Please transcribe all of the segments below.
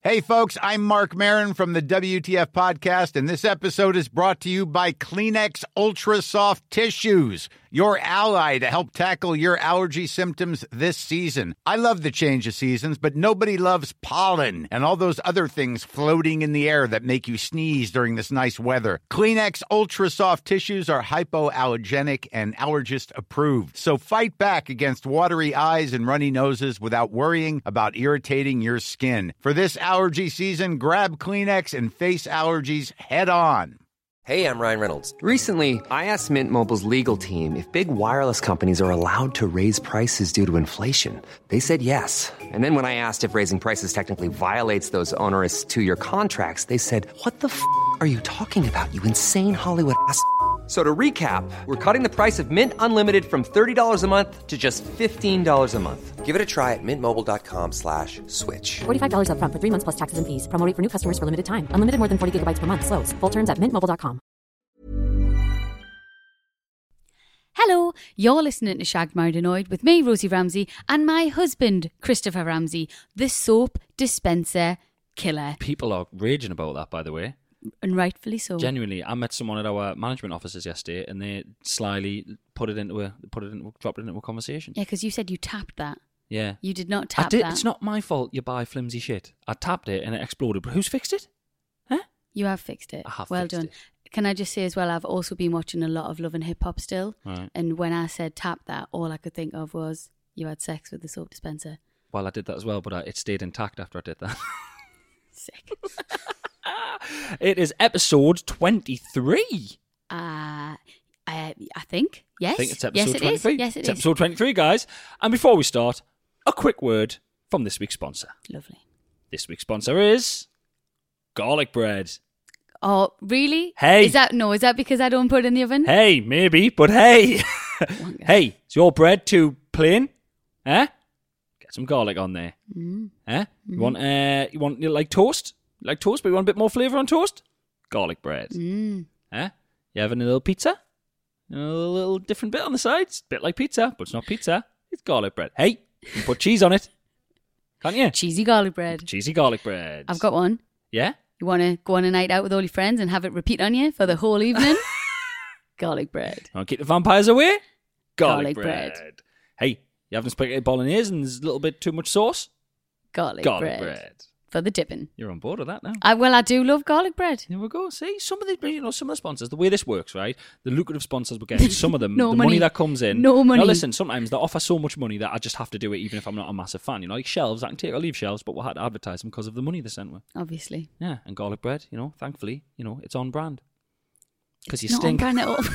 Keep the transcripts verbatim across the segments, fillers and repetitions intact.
Hey, folks, I'm Mark Maron from the W T F Podcast, and this episode is brought to you by Kleenex Ultra Soft Tissues, your ally to help tackle your allergy symptoms this season. I love the change of seasons, but nobody loves pollen and all those other things floating in the air that make you sneeze during this nice weather. Kleenex Ultra Soft Tissues are hypoallergenic and allergist approved, so fight back against watery eyes and runny noses without worrying about irritating your skin. For this allergy season, grab Kleenex and face allergies head on. Hey, I'm Ryan Reynolds. Recently, I asked Mint Mobile's legal team if big wireless companies are allowed to raise prices due to inflation. They said yes. And then when I asked if raising prices technically violates those onerous two-year contracts, they said, what the f*** are you talking about, you insane Hollywood ass f- So to recap, we're cutting the price of Mint Unlimited from thirty dollars a month to just fifteen dollars a month. Give it a try at mintmobile.com slash switch. forty-five dollars up front for three months plus taxes and fees. Promo rate for new customers for limited time. Unlimited more than forty gigabytes per month. Slows full terms at mint mobile dot com. Hello, you're listening to Shagged, Married Annoyed with me, Rosie Ramsey, and my husband, Christopher Ramsey, the soap dispenser killer. People are raging about that, by the way. And rightfully so. Genuinely, I met someone at our management offices yesterday, and they slyly put it into a put it into dropped it into a conversation. Yeah, because you said you tapped that. Yeah, you did not tap I did. that. It's not my fault. You buy flimsy shit. I tapped it and it exploded. But who's fixed it? Huh? You have fixed it. I have well fixed done. it. Can I just say as well, I've also been watching a lot of Love and Hip Hop still. Right. And when I said tap that, all I could think of was you had sex with the soap dispenser. Well, I did that as well, but I, it stayed intact after I did that. Sick. It is episode twenty-three. Uh, I, I think. Yes. I think it's episode yes, it twenty-three. Is. Yes, it it's is. episode twenty-three, guys. And before we start, a quick word from this week's sponsor. Lovely. This week's sponsor is garlic bread. Oh, really? Hey. Is that, no, is that because I don't put it in the oven? Hey, maybe, but hey. Hey, is your bread too plain? Eh? Get some garlic on there. Mm. Eh? Mm. You want, uh, you want, you like toast? You like toast, but you want a bit more flavour on toast? Garlic bread. Mm. Eh? You having a little pizza? You know, a little different bit on the sides. Bit like pizza, but it's not pizza. It's garlic bread. Hey, you can put cheese on it. Can't you? Cheesy garlic bread. Cheesy garlic bread. I've got one. Yeah? You want to go on a night out with all your friends and have it repeat on you for the whole evening? Garlic bread. Want to keep the vampires away? Garlic Garlic, bread. bread. Hey, you having spaghetti bolognese and there's a little bit too much sauce? Garlic, Garlic bread. bread. For the dipping. You're on board with that now. I, well, I do love garlic bread. Here we go. See, some of the you know some of the sponsors, the way this works, right? The lucrative sponsors we're getting, some of them, No the money. money that comes in. No money. Now listen, sometimes they offer so much money that I just have to do it, even if I'm not a massive fan. You know, like shelves, I can take or leave shelves, but we'll have to advertise them because of the money they sent me. Obviously. Yeah, and garlic bread, you know, thankfully, you know, it's on brand. Because you Not on stink. brand at all.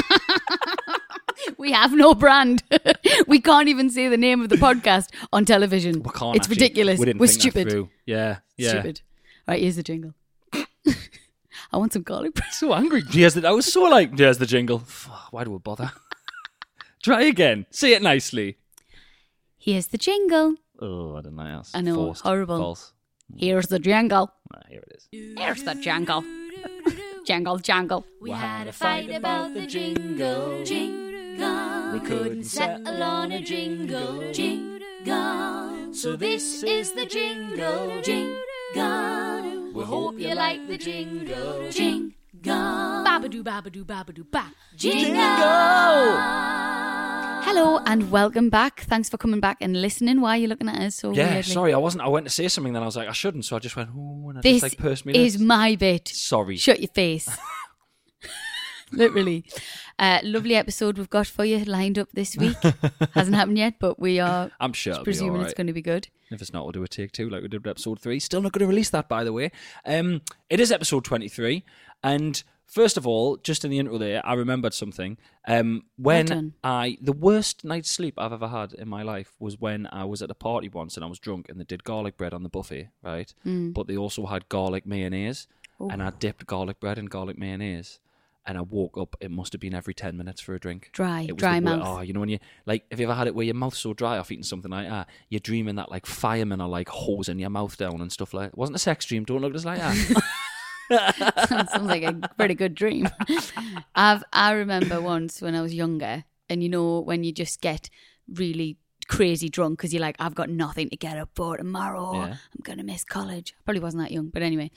We have no brand. We can't even say the name of the podcast on television. We can't It's actually. ridiculous. We didn't We're think that stupid. through. Yeah, yeah. Stupid. All right, here's the jingle. I want some garlic bread. So angry. Here's the, I was so like, here's the jingle. Why do we bother? Try again. Say it nicely. Here's the jingle. Oh, I don't know. That's I know, forced. horrible. False. Here's the jingle. Ah, here it is. Here's the jingle. Jangle, jangle. We had a fight about the jingle, jingle. We couldn't settle on a jingle, jingle. So this is the jingle, jingle. We hope you like the jingle, jingle. Babadoo, babadoo, babadoo, ba. Jingle. Hello and welcome back. Thanks for coming back and listening. Why are you looking at us so Yeah, weirdly? sorry, I wasn't. I went to say something, then I was like, I shouldn't, so I just went, oh, and I This just like pursed me is lips. my bit. Sorry. Shut your face. Literally. Uh, lovely episode we've got for you lined up this week. Hasn't happened yet, but we are I'm sure it'll be presuming all it's right. going to be good. If it's not, we'll do a take two like we did with episode three. Still not going to release that, by the way. Um, it is episode twenty-three. And first of all, just in the intro there, I remembered something. Um, when Well done. I, the worst night's sleep I've ever had in my life was when I was at a party once and I was drunk and they did garlic bread on the buffet, right? Mm. But they also had garlic mayonnaise. Oh. And I dipped garlic bread in garlic mayonnaise. And I woke up, it must have been every ten minutes for a drink. Dry, It was dry the wor- mouth. Oh, you know when you, like, have you ever had it where your mouth's so dry off eating something like that? You're dreaming that, like, firemen are, like, hosing your mouth down and stuff like that. It wasn't a sex dream, don't look at us like that. Sounds like a pretty good dream. I've I remember once when I was younger, and you know when you just get really crazy drunk because you're like, I've got nothing to get up for tomorrow. Yeah. I'm going to miss college. I probably wasn't that young, but anyway.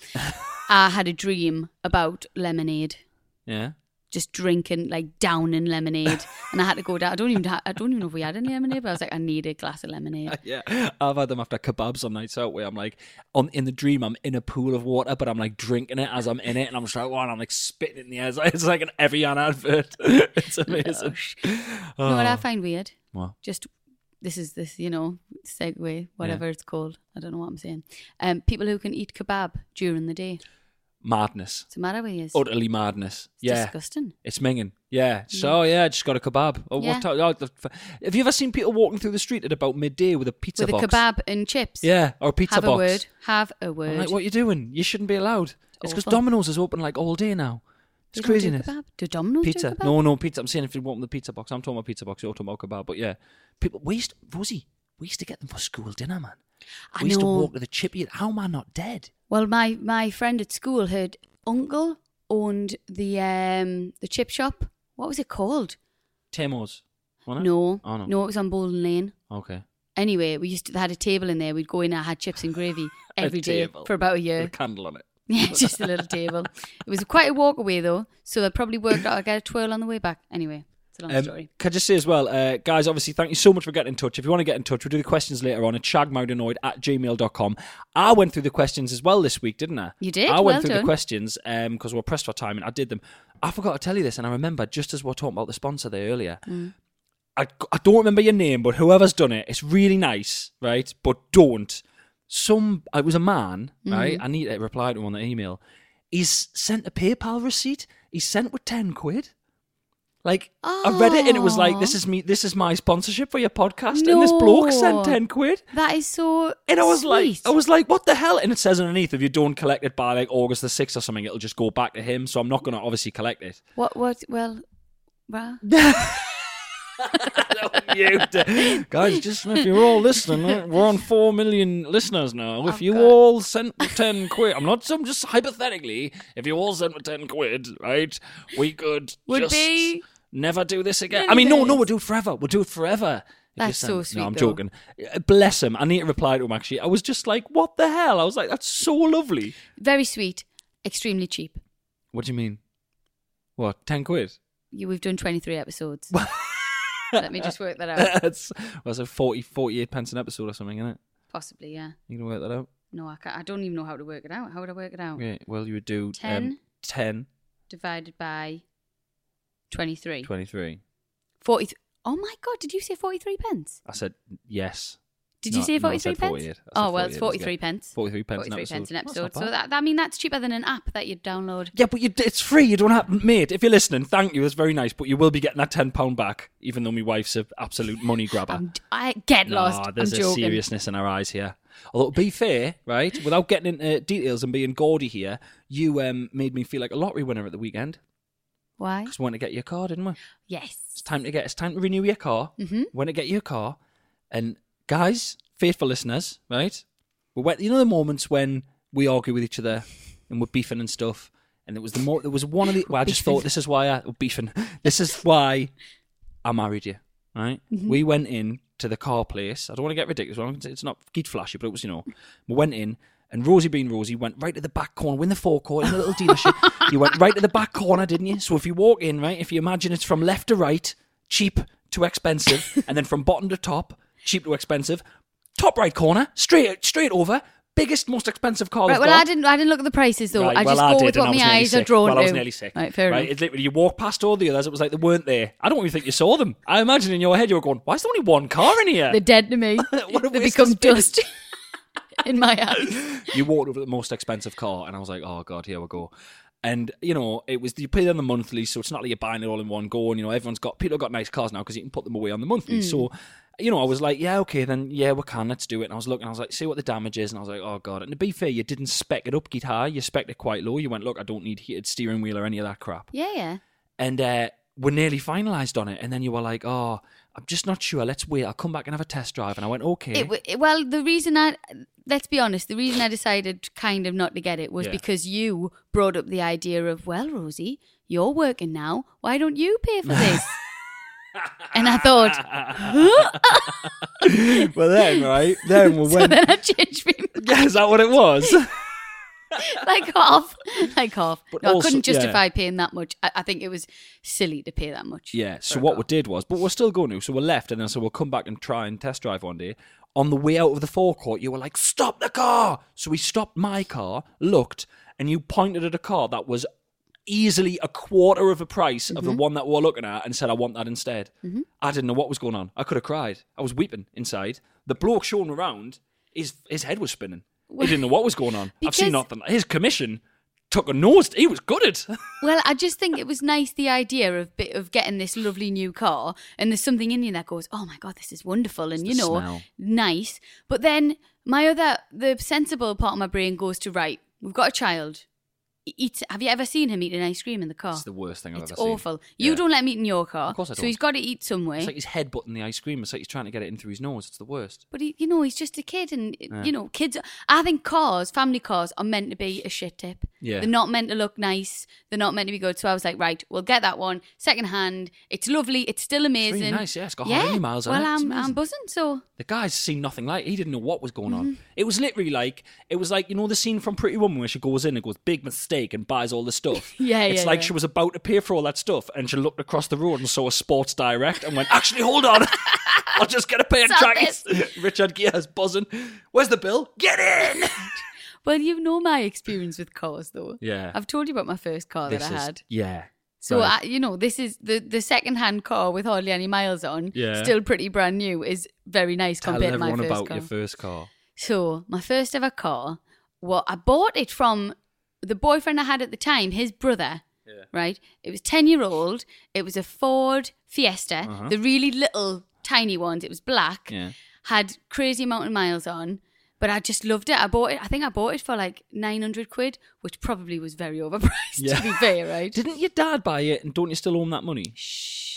I had a dream about lemonade. Yeah. Just drinking, like downing lemonade. And I had to go down. I don't even ha- I don't even know if we had any lemonade, but I was like, I need a glass of lemonade. Yeah, I've had them after kebabs on nights out where I'm like, on in the dream, I'm in a pool of water, but I'm like drinking it as I'm in it, and I'm just like, wow, and I'm like spitting it in the air. It's like, it's like an Evian advert. It's amazing. You know what I find weird? What? Just, this is this, you know, segue, whatever it's called. I don't know what I'm saying. Um, people who can eat kebab during the day. Madness. What's the matter with you? It's Utterly madness. Yeah. disgusting. It's minging. Yeah. So, yeah, just got a kebab. Oh, Yeah. what time? Oh, the- have you ever seen people walking through the street at about midday with a pizza With box? a kebab and chips. Yeah, or a pizza Have box. a word. Have a I'm word. like, what are you doing? You shouldn't be allowed. It's because awful. Domino's is open like all day now. It's They don't do craziness. kebab? Do Domino's Pizza. do kebab? No, no, pizza. I'm saying if you want the pizza box, I'm talking about pizza box, you're talking about kebab. But yeah, people, we used, Rosie, we used to get them for school dinner, man. I We used to know. walk to the chippy. How am I not dead? Well, my, my friend at school, her uncle owned the um the chip shop. What was it called? Tamo's. Wasn't it? No, Oh, no. no, it was on Bolden Lane. Okay. Anyway, we used to they had a table in there. We'd go in. I had chips and gravy A every day table. for about a With year. a candle on it. Yeah, just a little table. It was quite a walk away though, so I probably worked out. I get a twirl on the way back. Anyway, it's a long Um, story. can I just say as well, uh, guys, obviously, thank you so much for getting in touch. If you want to get in touch, we'll do the questions later on at shagmoudanoid at gmail dot com. I went through the questions as well this week, didn't I? You did? I went Well through done. the questions because we were pressed for time and I did them. I forgot to tell you this, and I remember just as we were talking about the sponsor there earlier. Mm. I, I don't remember your name, but whoever's done it, it's really nice, right? But don't. Some, it was a man, right? Mm-hmm. I need to reply to him on the email. He's sent a PayPal receipt. He's sent with ten quid. Like, I read it and it was like, this is me, this is my sponsorship for your podcast. And this bloke sent No. ten quid. That is so. And I was sweet. like, I was like, what the hell? And it says underneath, if you don't collect it by like August the sixth or something, it'll just go back to him. So I'm not going to obviously collect it. What? What? Well, rah. you d- guys, just if you're all listening, we're on four million listeners now. If I've you got- all sent ten quid, I'm not. I'm just hypothetically. If you all sent ten quid, right, we could Would just be never do this again. Really I mean, no, no, nice. we'll do it forever. We'll do it forever. If you That's send- so sweet, No, I'm though. joking. Uh, Bless him. I need to reply to him. Actually, I was just like, what the hell? I was like, that's so lovely. very sweet, extremely cheap. What do you mean? What? Ten quid? You, we've done twenty-three episodes. Let me just work that out. That's was it forty, forty-eight pence an episode or something, isn't it? Possibly, yeah. You can work that out. No, I can't. I don't even know how to work it out. How would I work it out? Okay, well, you would do um, Ten? ten, Divided by twenty-three. twenty-three. forty. Oh my god! Did you say forty-three pence? I said yes. Did No, you say no, I forty-three said pence? forty-eight. I said Oh well, it's forty-eight, forty-three yeah. pence. forty-three pence Forty-three an pence an episode. episode. That's not So bad. that, I mean, that's cheaper than an app that you'd download. Yeah, but you, it's free. You don't have, mate. If you're listening, thank you. That's very nice. But you will be getting that ten pound back, even though my wife's an absolute money grabber. I'm, I get lost. Nah, I'm there's a joking. seriousness in our eyes here. Although, to be fair, right, without getting into details and being gaudy here, you um, made me feel like a lottery winner at the weekend. Why? Because we went to get your car, didn't we? Yes. It's time to get. It's time to renew your car. Mm-hmm. Went to get your car, and guys, faithful listeners, right? We went. You know the moments when we argue with each other and we're beefing and stuff. And it was the more. There was one of the. Well, I just thought this is why I oh, beefing. This is why I married you, right? Mm-hmm. We went in to the car place. I don't want to get ridiculous. It's not geek flashy, but it was, you know, we went in. And Rosie being Rosie went right to the back corner, we're in the forecourt, in a little dealership. You went right to the back corner, didn't you? So if you walk in, right, if you imagine it's from left to right, cheap to expensive, and then from bottom to top, cheap to expensive, top right corner, straight straight over, biggest, most expensive car Right, they've well, got. I didn't. I didn't look at the prices though. Right, I well, just go did, with and what I was my nearly eyes are sick. drawn well, to. I was nearly sick. Right, fair right? enough. It's literally, you walk past all the others, it was like they weren't there. I don't even think you saw them. I imagine in your head you were going, why is there only one car in here? They're dead to me. What a They waste become of space. dust in my eyes. You walked over the most expensive car, and I was like, oh, God, here we go. And, you know, it was, you pay them the monthly, so it's not like you're buying it all in one go. And, you know, everyone's got, people have got nice cars now because you can put them away on the monthly. Mm. So, you know, I was like, yeah, okay, then, yeah, we can, let's do it. And I was looking, I was like, see what the damage is. And I was like, oh, God. And to be fair, you didn't spec it up, get high. You spec'd it quite low. You went, look, I don't need heated steering wheel or any of that crap. Yeah, yeah. And uh, we're nearly finalised on it. And then you were like, oh, I'm just not sure. Let's wait. I'll come back and have a test drive. And I went, okay. It, w- well, the reason I, let's be honest, the reason I decided kind of not to get it was Yeah. because you brought up the idea of, well, Rosie, you're working now. Why don't you pay for this? And I thought, Well, then, right? Then we so went. then I changed my mind. Yeah, is that what it was? Like half. Like half. But No, also- I couldn't yeah. justify paying that much. I, I think it was silly to pay that much. Yeah, so for a what car. we did was, but we're still going to, so we left, and then so we'll come back and try and test drive one day. On the way out of the forecourt, you were like, stop the car! So we stopped my car, looked, and you pointed at a car that was easily a quarter of the price of Mm-hmm. the one that we we're looking at and said, I want that instead. Mm-hmm. I didn't know what was going on. I could have cried. I was weeping inside. The bloke showing around, his, his head was spinning. He didn't know what was going on. I've seen Because- nothing. His commission took a nose. He was gutted. Well, I just think it was nice, the idea of bit of getting this lovely new car, and there's something in you that goes, oh my God, this is wonderful, and you the know, smell. nice. But then my other, the sensible part of my brain goes to, right, we've got a child. He Eats, have you ever seen him eating ice cream in the car? It's the worst thing I've It's ever seen. awful. You Yeah. don't let him eat in your car, Of course I so don't. he's got to eat somewhere. It's like he's headbutting the ice cream. It's like he's trying to get it in through his nose. It's the worst. But he, you know, he's just a kid, and you know, kids. I think cars, family cars, are meant to be a shit tip. Yeah. They're not meant to look nice. They're not meant to be good. So I was like, right, we'll get that one second hand. It's lovely. It's still amazing. really nice, yeah. It's got how many miles on well, it? It's I'm, I'm amazing. buzzing. So The guy's seen nothing like. He didn't know what was going on. Mm-hmm. It was literally like it was like you know the scene from Pretty Woman where she goes in and goes big mistake and buys all the stuff. Yeah, it's yeah, like yeah. she was about to pay for all that stuff and she looked across the road and saw a Sports Direct and went, actually, hold on, I'll just get a pair of Stop trackies. Richard Gere's buzzing. Where's the bill? Get in. well, you know my experience with cars, though. Yeah. I've told you about my first car This that I is- had. Yeah. So Right. I, you know, this is the the second hand car with hardly any miles on. Yeah. Still pretty brand new. Is very nice Tell compared to my everyone first about car. your first car. So my first ever car, well, I bought it from the boyfriend I had at the time, his brother. Yeah. Right? It was ten year old. It was a Ford Fiesta, the really little tiny ones. It was black. Uh-huh. Yeah. Had crazy amount of miles on. But I just loved it. I bought it. I think I bought it for like nine hundred quid, which probably was very overpriced, Yeah. to be fair, right? Didn't your dad buy it and don't you still own that money? Shh.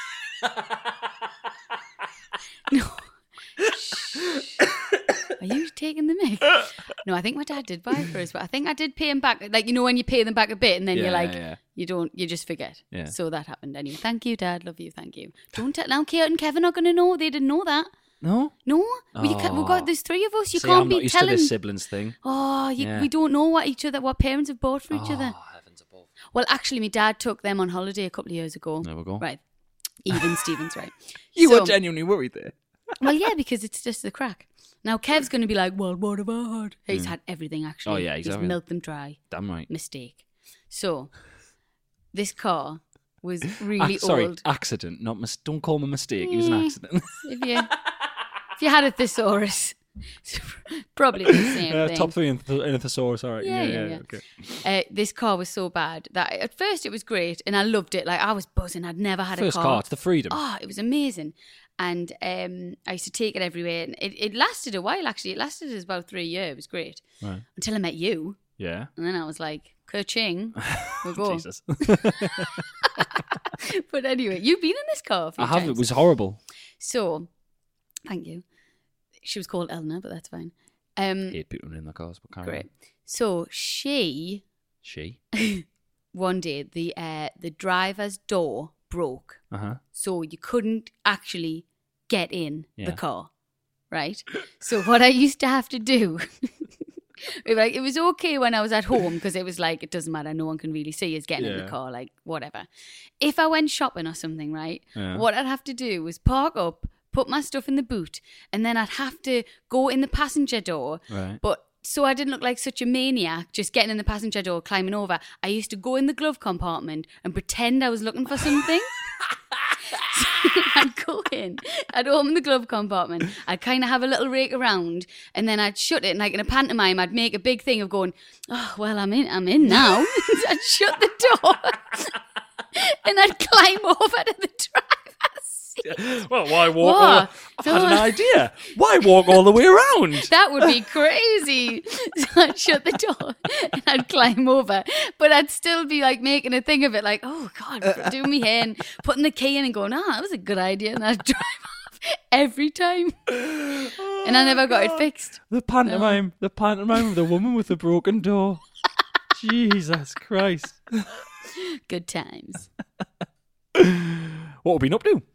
No. Shh. Are you taking the mic? No, I think my dad did buy it for us, but I think I did pay him back. Like, you know, when you pay them back a bit and then Yeah, you're like, yeah, yeah. you don't, you just forget. Yeah. So that happened anyway. Thank you, Dad. Love you. Thank you. Don't tell, now Kate and Kevin are going to know. They didn't know that. No? No, well, you can't, we've got, there's three of us. You See, can't I'm be not used telling. to this siblings thing. Oh, you, Yeah. we don't know what each other, what parents have bought for each other. Oh, heavens above. Well, actually, my dad took them on holiday a couple of years ago. There we go. Right. Even Stevens, right. You So- were genuinely worried there. Well, yeah, because it's just the crack. Now, Kev's going to be like, well, what have I had? He's had everything, actually. Oh, yeah, he's he's having- milked them dry. Damn right. Mistake. So, this car was really Ah, sorry, old. accident. Not mis- Don't call him a mistake. It was an Eh. accident. If you, if you had a thesaurus, it's probably the same Uh, thing. top three in, th- in a thesaurus. All right. Yeah, Yeah, yeah. yeah, yeah. Okay. Uh, this car was so bad that at first it was great and I loved it. Like, I was buzzing. I'd never had First a car, it's the freedom. Oh, it was amazing. And um, I used to take it everywhere. And it, it lasted a while, actually. It lasted us about three years. It was great. Right. Until I met you. Yeah. And then I was like, ka-ching, we'll go. Jesus. But anyway, you've been in this car a few I have. times. It was horrible. So, thank you. She was called Eleanor, but that's fine. Um, Hate people in the cars, but carry great. on. So, she, She. one day, the uh, the driver's door broke. Uh huh. So you couldn't actually get in Yeah. the car, right? So what I used to have to do, it, like, it was okay when I was at home because it was like, it doesn't matter, no one can really see us getting in Yeah. the car, like whatever. If I went shopping or something, right, Yeah. what I'd have to do was park up, put my stuff in the boot, and then I'd have to go in the passenger door. Right. But so I didn't look like such a maniac just getting in the passenger door, climbing over. I used to go in the glove compartment and pretend I was looking for something. So I'd go in, I'd open the glove compartment, I'd kind of have a little rake around, and then I'd shut it. And like in a pantomime, I'd make a big thing of going, oh, well, I'm in, I'm in now. So I'd shut the door and I'd climb over to the driver's seat. Well, why walk? All What? I've had an No. idea. Why walk all the way around? That would be crazy. So I'd shut the door and I'd climb over. But I'd still be like making a thing of it, like, oh God, doing me hair and putting the key in and going, ah, that was a good idea. And I'd drive off every time. And I never got it fixed. The pantomime. The pantomime of the woman with the broken door. Jesus Christ. Good times. What have we been up to?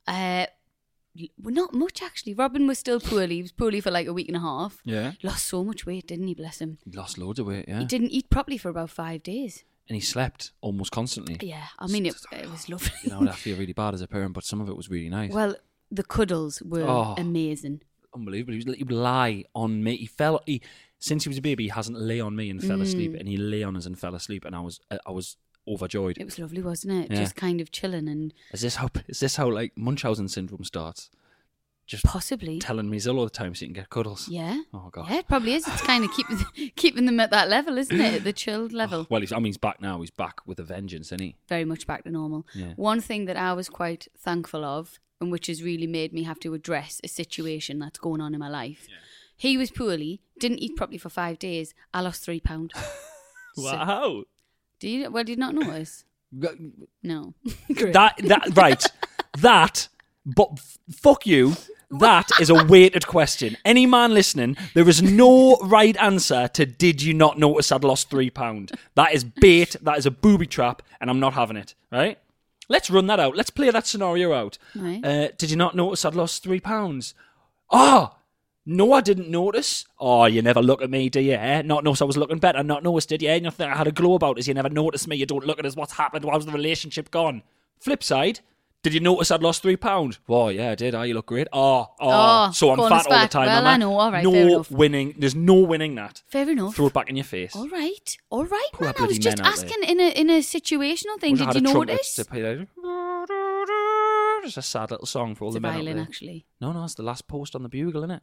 Uh, well, not much, actually. Robin was still poorly. He was poorly for like a week and a half. Yeah. Lost so much weight, didn't he? Bless him. He lost loads of weight, yeah. He didn't eat properly for about five days. And he slept almost constantly. Yeah, I mean, it, it was lovely. You know, I feel really bad as a parent, but some of it was really nice. Well, the cuddles were Oh. amazing. Unbelievable. He, was, he would lie on me. He fell. He since he was a baby, he hasn't lay on me and fell asleep, and he lay on us and fell asleep, and I was I was overjoyed. It was lovely, wasn't it? Yeah. Just kind of chilling and Is this how is this how like Munchausen syndrome starts? Just possibly. telling me all the time so you can get cuddles. Yeah. Oh god. Yeah, it probably is. It's kind of keeping keeping them at that level, isn't it? At the chilled level. Well, he's, I mean, he's back now. He's back with a vengeance, isn't he? Very much back to normal. Yeah. One thing that I was quite thankful of, and which has really made me have to address a situation that's going on in my life. Yeah. He was poorly, didn't eat properly for five days. I lost three pounds. Wow. Do you? Well, did you not notice? No. that that right. That. But f- fuck you. That is a weighted question. Any man listening, there is no right answer to did you not notice I'd lost three pound. That is bait. That is a booby trap, and I'm not having it. Right? Let's run that out. Let's play that scenario out. Right. Uh, did you not notice I'd lost three pounds? Ah, no, I didn't notice. Oh, you never look at me, do you? Eh? Not notice I was looking better. Not noticed, did you? Eh? Nothing I had a glow about us. You never noticed me. You don't look at us. What's happened? How's the relationship gone? Flip side. Did you notice I'd lost three pounds? Oh, yeah, I did. Oh, you look great. Oh, oh. Oh, so I'm bonus fat all the back. time. Well, am I I know. All right, no fair enough. winning. There's no winning that. Fair enough. Throw it back in your face. All right. All right, Poor man. I bloody was just men out there. asking in a in a situational thing. Wish I Did had you a trumpet notice? to play like, It's a sad little song for all It's the a men violin, out there. actually. No, no, it's the last post on the bugle, isn't it?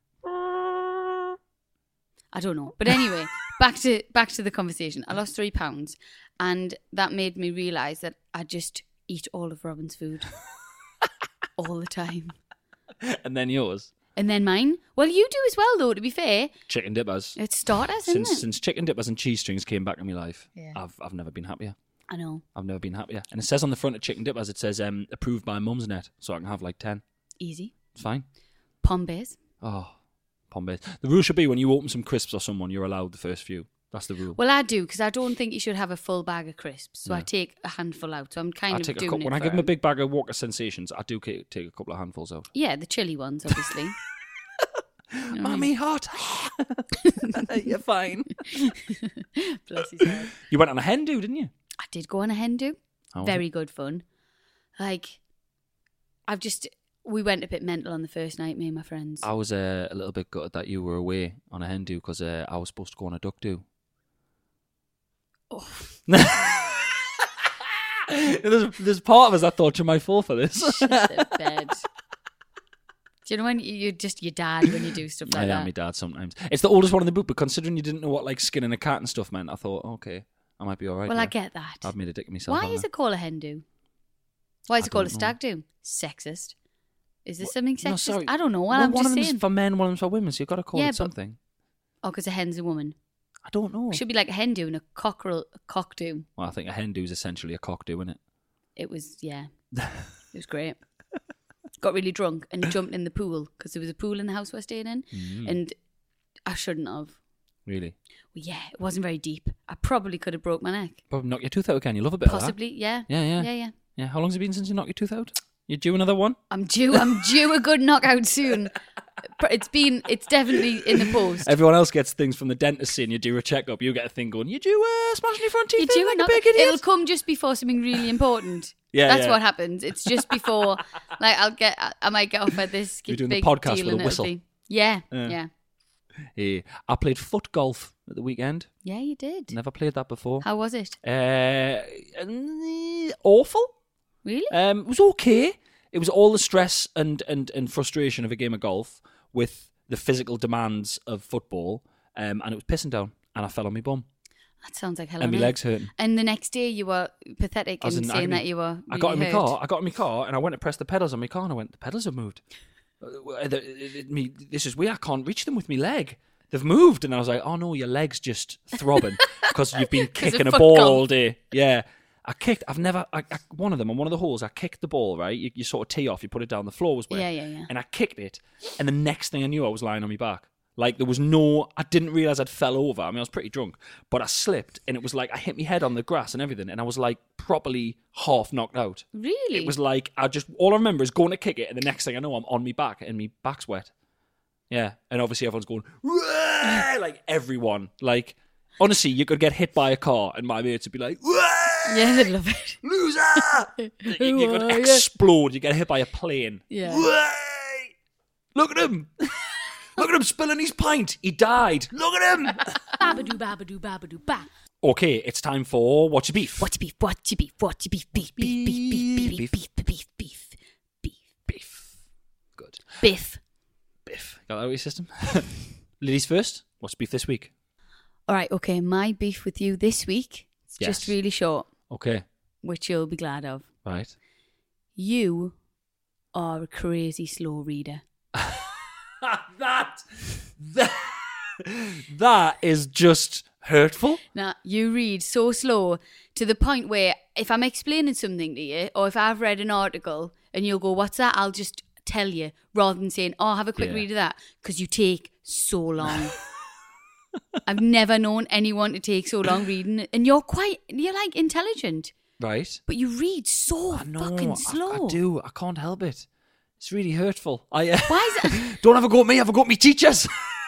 I don't know. But anyway, back to back to the conversation. I lost three pounds, and that made me realise that I just eat all of Robin's food all the time. And then yours. And then mine. Well, you do as well, though, to be fair. Chicken dippers. It's starters, isn't Since it? since chicken dippers and cheese strings came back in my life, Yeah. I've I've never been happier. I know. I've never been happier. And it says on the front of chicken dippers, it says um, approved by Mumsnet, so I can have like ten. Easy. It's fine. Pombeys. Oh, Pombeys. The rule should be when you open some crisps or someone, you're allowed the first few. That's the rule. Well, I do, because I don't think you should have a full bag of crisps. So I Yeah. take a handful out. So I'm kind I of take a doing couple, it when I for give them a him. big bag of Walker Sensations, I do ca- take a couple of handfuls out. Yeah, the chili ones, obviously. You know what I Mommy, hot. You're fine. mean? Bless his heart. You went on a hen do, didn't you? I did go on a hen do. How was Very it? good fun. Like, I've just... We went a bit mental on the first night, me and my friends. I was uh, a little bit gutted that you were away on a hen do because uh, I was supposed to go on a duck do. Oh. there's, there's part of us that thought you might fall for this. Shit the bed. Do you know when you, you're just your dad when you do stuff I like am that? my dad sometimes. It's the oldest one in the book, but considering you didn't know what like skinning a cat and stuff meant, I thought, okay, I might be all right. Well, here. I get that. I've made a dick of myself. Why haven't is I? it called a hen do? Why is I it called a don't stag do? Sexist. Is this something sexist? No, sorry. I don't know. Well, Well, I'm one just of them's saying. for men, one of them's for women, so you've got to call Yeah, it but- something. Oh, because a hen's a woman. I don't know. It should be like a hen do and a cockerel, a cock do. Well, I think a hen do is essentially a cock do, isn't it? It was, yeah. It was great. Got really drunk and jumped in the pool because there was a pool in the house we're staying in. Mm. And I shouldn't have. Really? Well, yeah, it wasn't very deep. I probably could have broke my neck. But knock your tooth out again. You love a bit of Possibly, yeah. that. Yeah, yeah. Yeah, yeah. Yeah, how long's it been since you knocked your tooth out? You due another one? I'm due. I'm due a good knockout soon. It's been. It's definitely in the post. Everyone else gets things from the dentist saying you do a checkup. You get a thing going, you do uh, smashing your front You teeth do in a like a knock- big idiot. It'll come just before something really important. Yeah, that's yeah. what happens. It's just before. Like I'll get. I might get offered this You're doing big the podcast deal with a and it'll whistle. be- Yeah, Yeah. yeah, Hey, I played foot golf at the weekend. yeah. You did. Never played that before. How was it? Uh, mm, awful. Really? Um, it was okay. It was all the stress and, and, and frustration of a game of golf with the physical demands of football, um, and it was pissing down, and I fell on my bum, That sounds like hell. and on my earth. legs hurting. And the next day you were pathetic I was and in saying agony. that you were. I got in my really hurt. car. I got in my car, and I went to press the pedals on my car, and I went, the pedals have moved. Uh, the- it- me, this is weird. I can't reach them with my leg. They've moved, and I was like, "Oh no, your leg's just throbbing because you've been 'Cause of kicking a foot ball golf. all day." Yeah, I kicked. I've never. I, I, one of them on one of the holes, I kicked the ball. Right, you, you sort of tee off, you put it down. The floor was wet, Yeah, yeah, yeah. and I kicked it, and the next thing I knew, I was lying on my back, Like, there was no... I didn't realise I'd fell over. I mean, I was pretty drunk. But I slipped, and it was like I hit my head on the grass and everything, and I was, like, properly half knocked out. Really? It was like, I just... All I remember is going to kick it, and the next thing I know, I'm on my back, and my back's wet. Yeah. And obviously everyone's going... Wah! Like, everyone. Like, honestly, you could get hit by a car, and my mates would be like... Wah! Yeah, they'd love it. Loser! you, you could Wah, yeah. explode. You get hit by a plane. Yeah. Wah! Look at him! Look at him spilling his pint. He died. Look at him. Babadoo, babadoo, babadoo, ba. Okay, it's time for What's Your Beef? What's your beef? What's your beef? What's your beef? Beef, beef, beef, beef, beef, beef, beef, beef, beef, Beef. Good. beef. Beef. Got that out of your system? Ladies first. What's beef this week? All right, okay. My beef with you this week. It's Yes. just really short, Okay. which you'll be glad of. Right. You are a crazy slow reader. that, that, that is just hurtful. Now, you read so slow to the point where if I'm explaining something to you, or if I've read an article and you'll go, what's that? I'll just tell you rather than saying, oh, have a quick Yeah. read of that, because you take so long. I've never known anyone to take so long reading it. And you're quite, you're like intelligent, Right. but you read so I know. fucking I- slow. I, do. I can't help it. It's really hurtful. I, uh, Why is it don't have a go at me. Have a go at me teachers.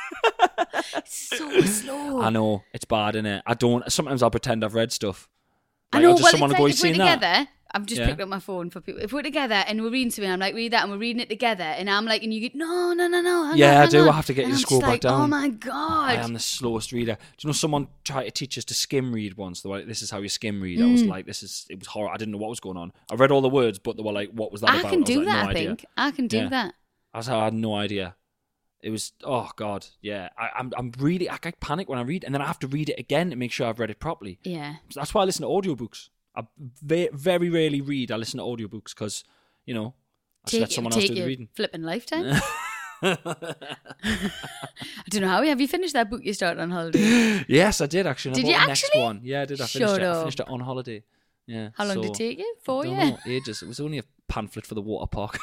so slow? I know. It's bad, innit? I don't. Sometimes I'll pretend I've read stuff. I Like, know, I'll just well, someone it's will go, like "You if we're seen that?" together, I've just Yeah. picked up my phone for people. If we're together and we're reading something, I'm like, read that, and we're reading it together, and I'm like, and you get, no, no, no, no. hang Yeah, on, I hang do. on. I have to get And you to I'm scroll just back like, down. Oh my I God. am the slowest reader. Do you know someone tried to teach us to skim read once? They were like, this is how you skim read. I was like, this is, it was horrible. I didn't know what was going on. I read all the words, but they were like, what was that I about? can was do like, that, no I idea. think. I can do Yeah. that. I was, I had no idea. It was, oh God, yeah. I, I'm, I'm really, I get panic when I read, and then I have to read it again to make sure I've read it properly. Yeah. So that's why I listen to audiobooks. I ve- very rarely read. I listen to audiobooks because, you know, I just Take, let someone else take do the your reading. flipping lifetime. I don't know how. Have you finished that book you started on holiday? Yes, I did actually. and I Did bought you the next actually? one. Yeah, I did. I Shut finished it. I up. finished it on holiday. Yeah. How long so, did it take you? Four don't years? know, ages. It was only a pamphlet for the water park.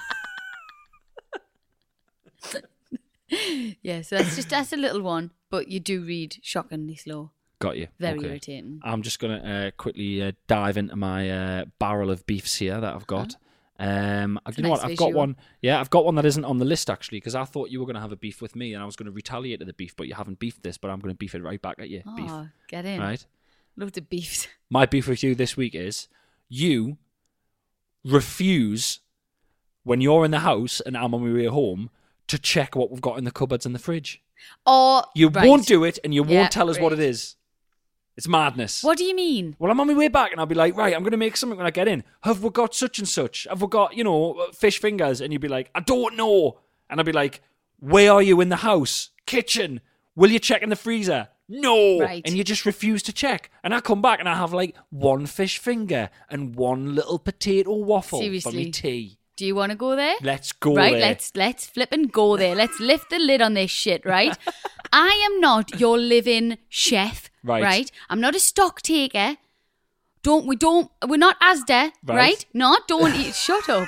Yeah, so that's just that's a little one, but you do read shockingly slow. Got you. Very Okay. irritating. I'm just gonna uh, quickly uh, dive into my uh, barrel of beefs here that I've got. Um, It's you a know nice what? I've got visual. one. Yeah, I've got one that isn't on the list actually, because I thought you were going to have a beef with me, and I was going to retaliate to the beef, but you haven't beefed this. But I'm going to beef it right back at you. Beef, Oh, get in. right? Love the beefs. My beef with you this week is you refuse when you're in the house and I'm on my way home to check what we've got in the cupboards and the fridge. Or You right. won't do it, and you Yeah, won't tell us what right. it is. It's madness. What do you mean? Well, I'm on my way back, and I'll be like, right, I'm going to make something when I get in. Have we got such and such? Have we got, you know, fish fingers? And you'd be like, I don't know. And I'd be like, where are you in the house? Kitchen. Will you check in the freezer? No. Right. And you just refuse to check. And I come back, and I have like one fish finger and one little potato waffle for Seriously? me tea. Do you want to go there? Let's go Right, there. let's let's flip and go there. Let's lift the lid on this shit, right? I am not your living chef, Right. right? I'm not a stock taker. Don't we don't we're not Asda, Right. right? No, don't eat. Shut up.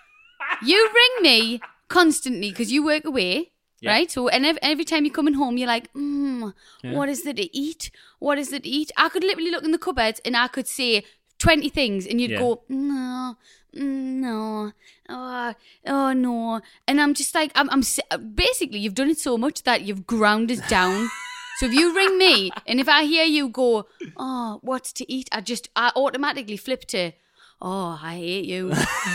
You ring me constantly because you work away, Yeah. right? So and every, every time you're coming home, you're like, mm, what is there to eat? What is there to eat? I could literally look in the cupboards and I could say twenty things, and you'd Yeah. go, no. Mm, no, oh, oh no, and I'm just like, I'm, I'm si- basically, you've done it so much that you've ground us down. So if you ring me, and if I hear you go, oh, what's to eat? I just, I automatically flip to, oh, I hate you.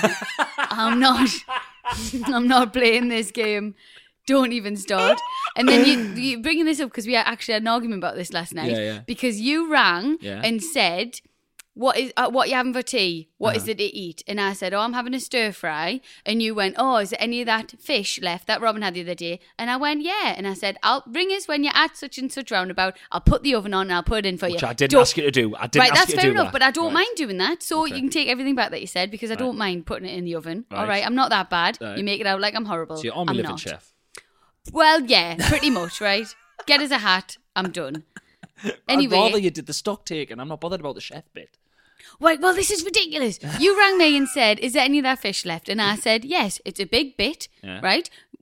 I'm not, I'm not playing this game. Don't even start. And then you, you bringing this up because we actually had an argument about this last night. Yeah, yeah. Because you rang Yeah. and said, what is uh, what you having for tea? What Uh-huh. is it to eat? And I said, oh, I'm having a stir fry. And you went, oh, is there any of that fish left that Robin had the other day? And I went, yeah. And I said, I'll ring us when you're at such and such roundabout. I'll put the oven on and I'll put it in for Which you. I didn't Don't- ask you to do. I didn't Right, ask that's you to fair do enough, that. but I don't Right. mind doing that. So Okay. you can take everything back that you said because I Right. don't mind putting it in the oven. Right. All right, I'm not that bad. Right. You make it out like I'm horrible. So you're on my I'm living not. chef. Well, yeah, pretty much, right? Get us a hat. I'm done. Anyway, I'd rather you did the stock take, and I'm not bothered about the chef bit. Wait, well, this is ridiculous. You rang me and said, is there any of that fish left? And I said, yes, it's a big bit, Yeah. right?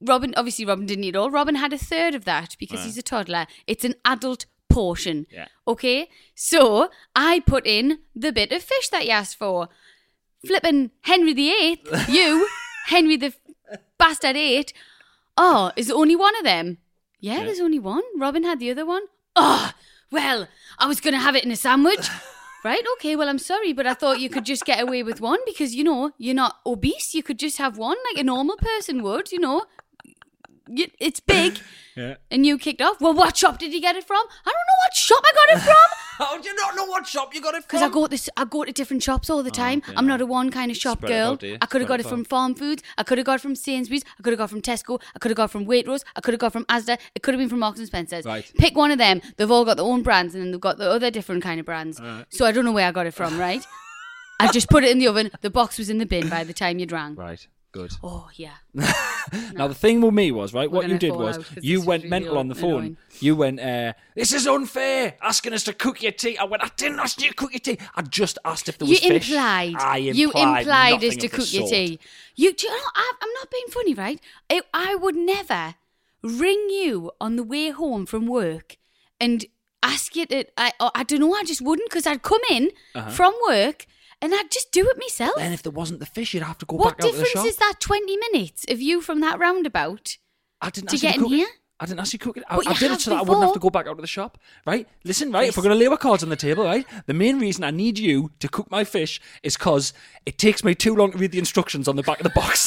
Robin, obviously Robin didn't eat all. Robin had a third of that because Right. he's a toddler. It's an adult portion. Yeah. Okay? So I put in the bit of fish that you asked for. Flippin' Henry the Eighth, you, Henry the bastard eight. Oh, is there only one of them? Yeah, Yeah. there's only one. Robin had the other one. Oh, well, I was going to have it in a sandwich. Right, okay, well, I'm sorry, but I thought you could just get away with one because, you know, you're not obese. You could just have one like a normal person would, you know. You, it's big. Yeah. And you kicked off. Well, what shop did you get it from? I don't know what shop I got it from. How do you not know what shop you got it from? Because I go to this, I go to different shops all the time. okay. I'm not a one kind of shop Spread it girl. out, do you? I could have Spread got it it from out. Farm Foods. I could have got it from Sainsbury's. I could have got it from Tesco. I could have got it from Waitrose. I could have got it from Asda. It could have been from Marks and Spencer's. Right. Pick one of them. They've all got their own brands, and then they've got the other different kind of brands. Right. So I don't know where I got it from. Right. I just put it in the oven. The box was in the bin by the time you drank. Right, good. Oh yeah. Now the thing with me was, right, We're what you gonna did fall was out 'cause you this is went really mental on the phone. annoying. You went, uh, this is unfair, asking us to cook your tea. I went, I didn't ask you to cook your tea. I just asked if there was You fish. implied. I implied You implied nothing us to of the cook your sort. tea. You, do you know? I, I'm not being funny, right? I, I would never ring you on the way home from work and ask you to. I, I don't know. I just wouldn't because I'd come in Uh-huh. from work and I'd just do it myself. Then if there wasn't the fish, you'd have to go What back out to the difference shop. is that? Twenty minutes of you from that roundabout. I didn't to ask you get to in cook here? it. I didn't ask you to cook it. I, But I you did it have so that I wouldn't have to before. go back out to the shop. Right? Listen, right? If we're going to lay our cards on the table, right? The main reason I need you to cook my fish is because it takes me too long to read the instructions on the back of the box.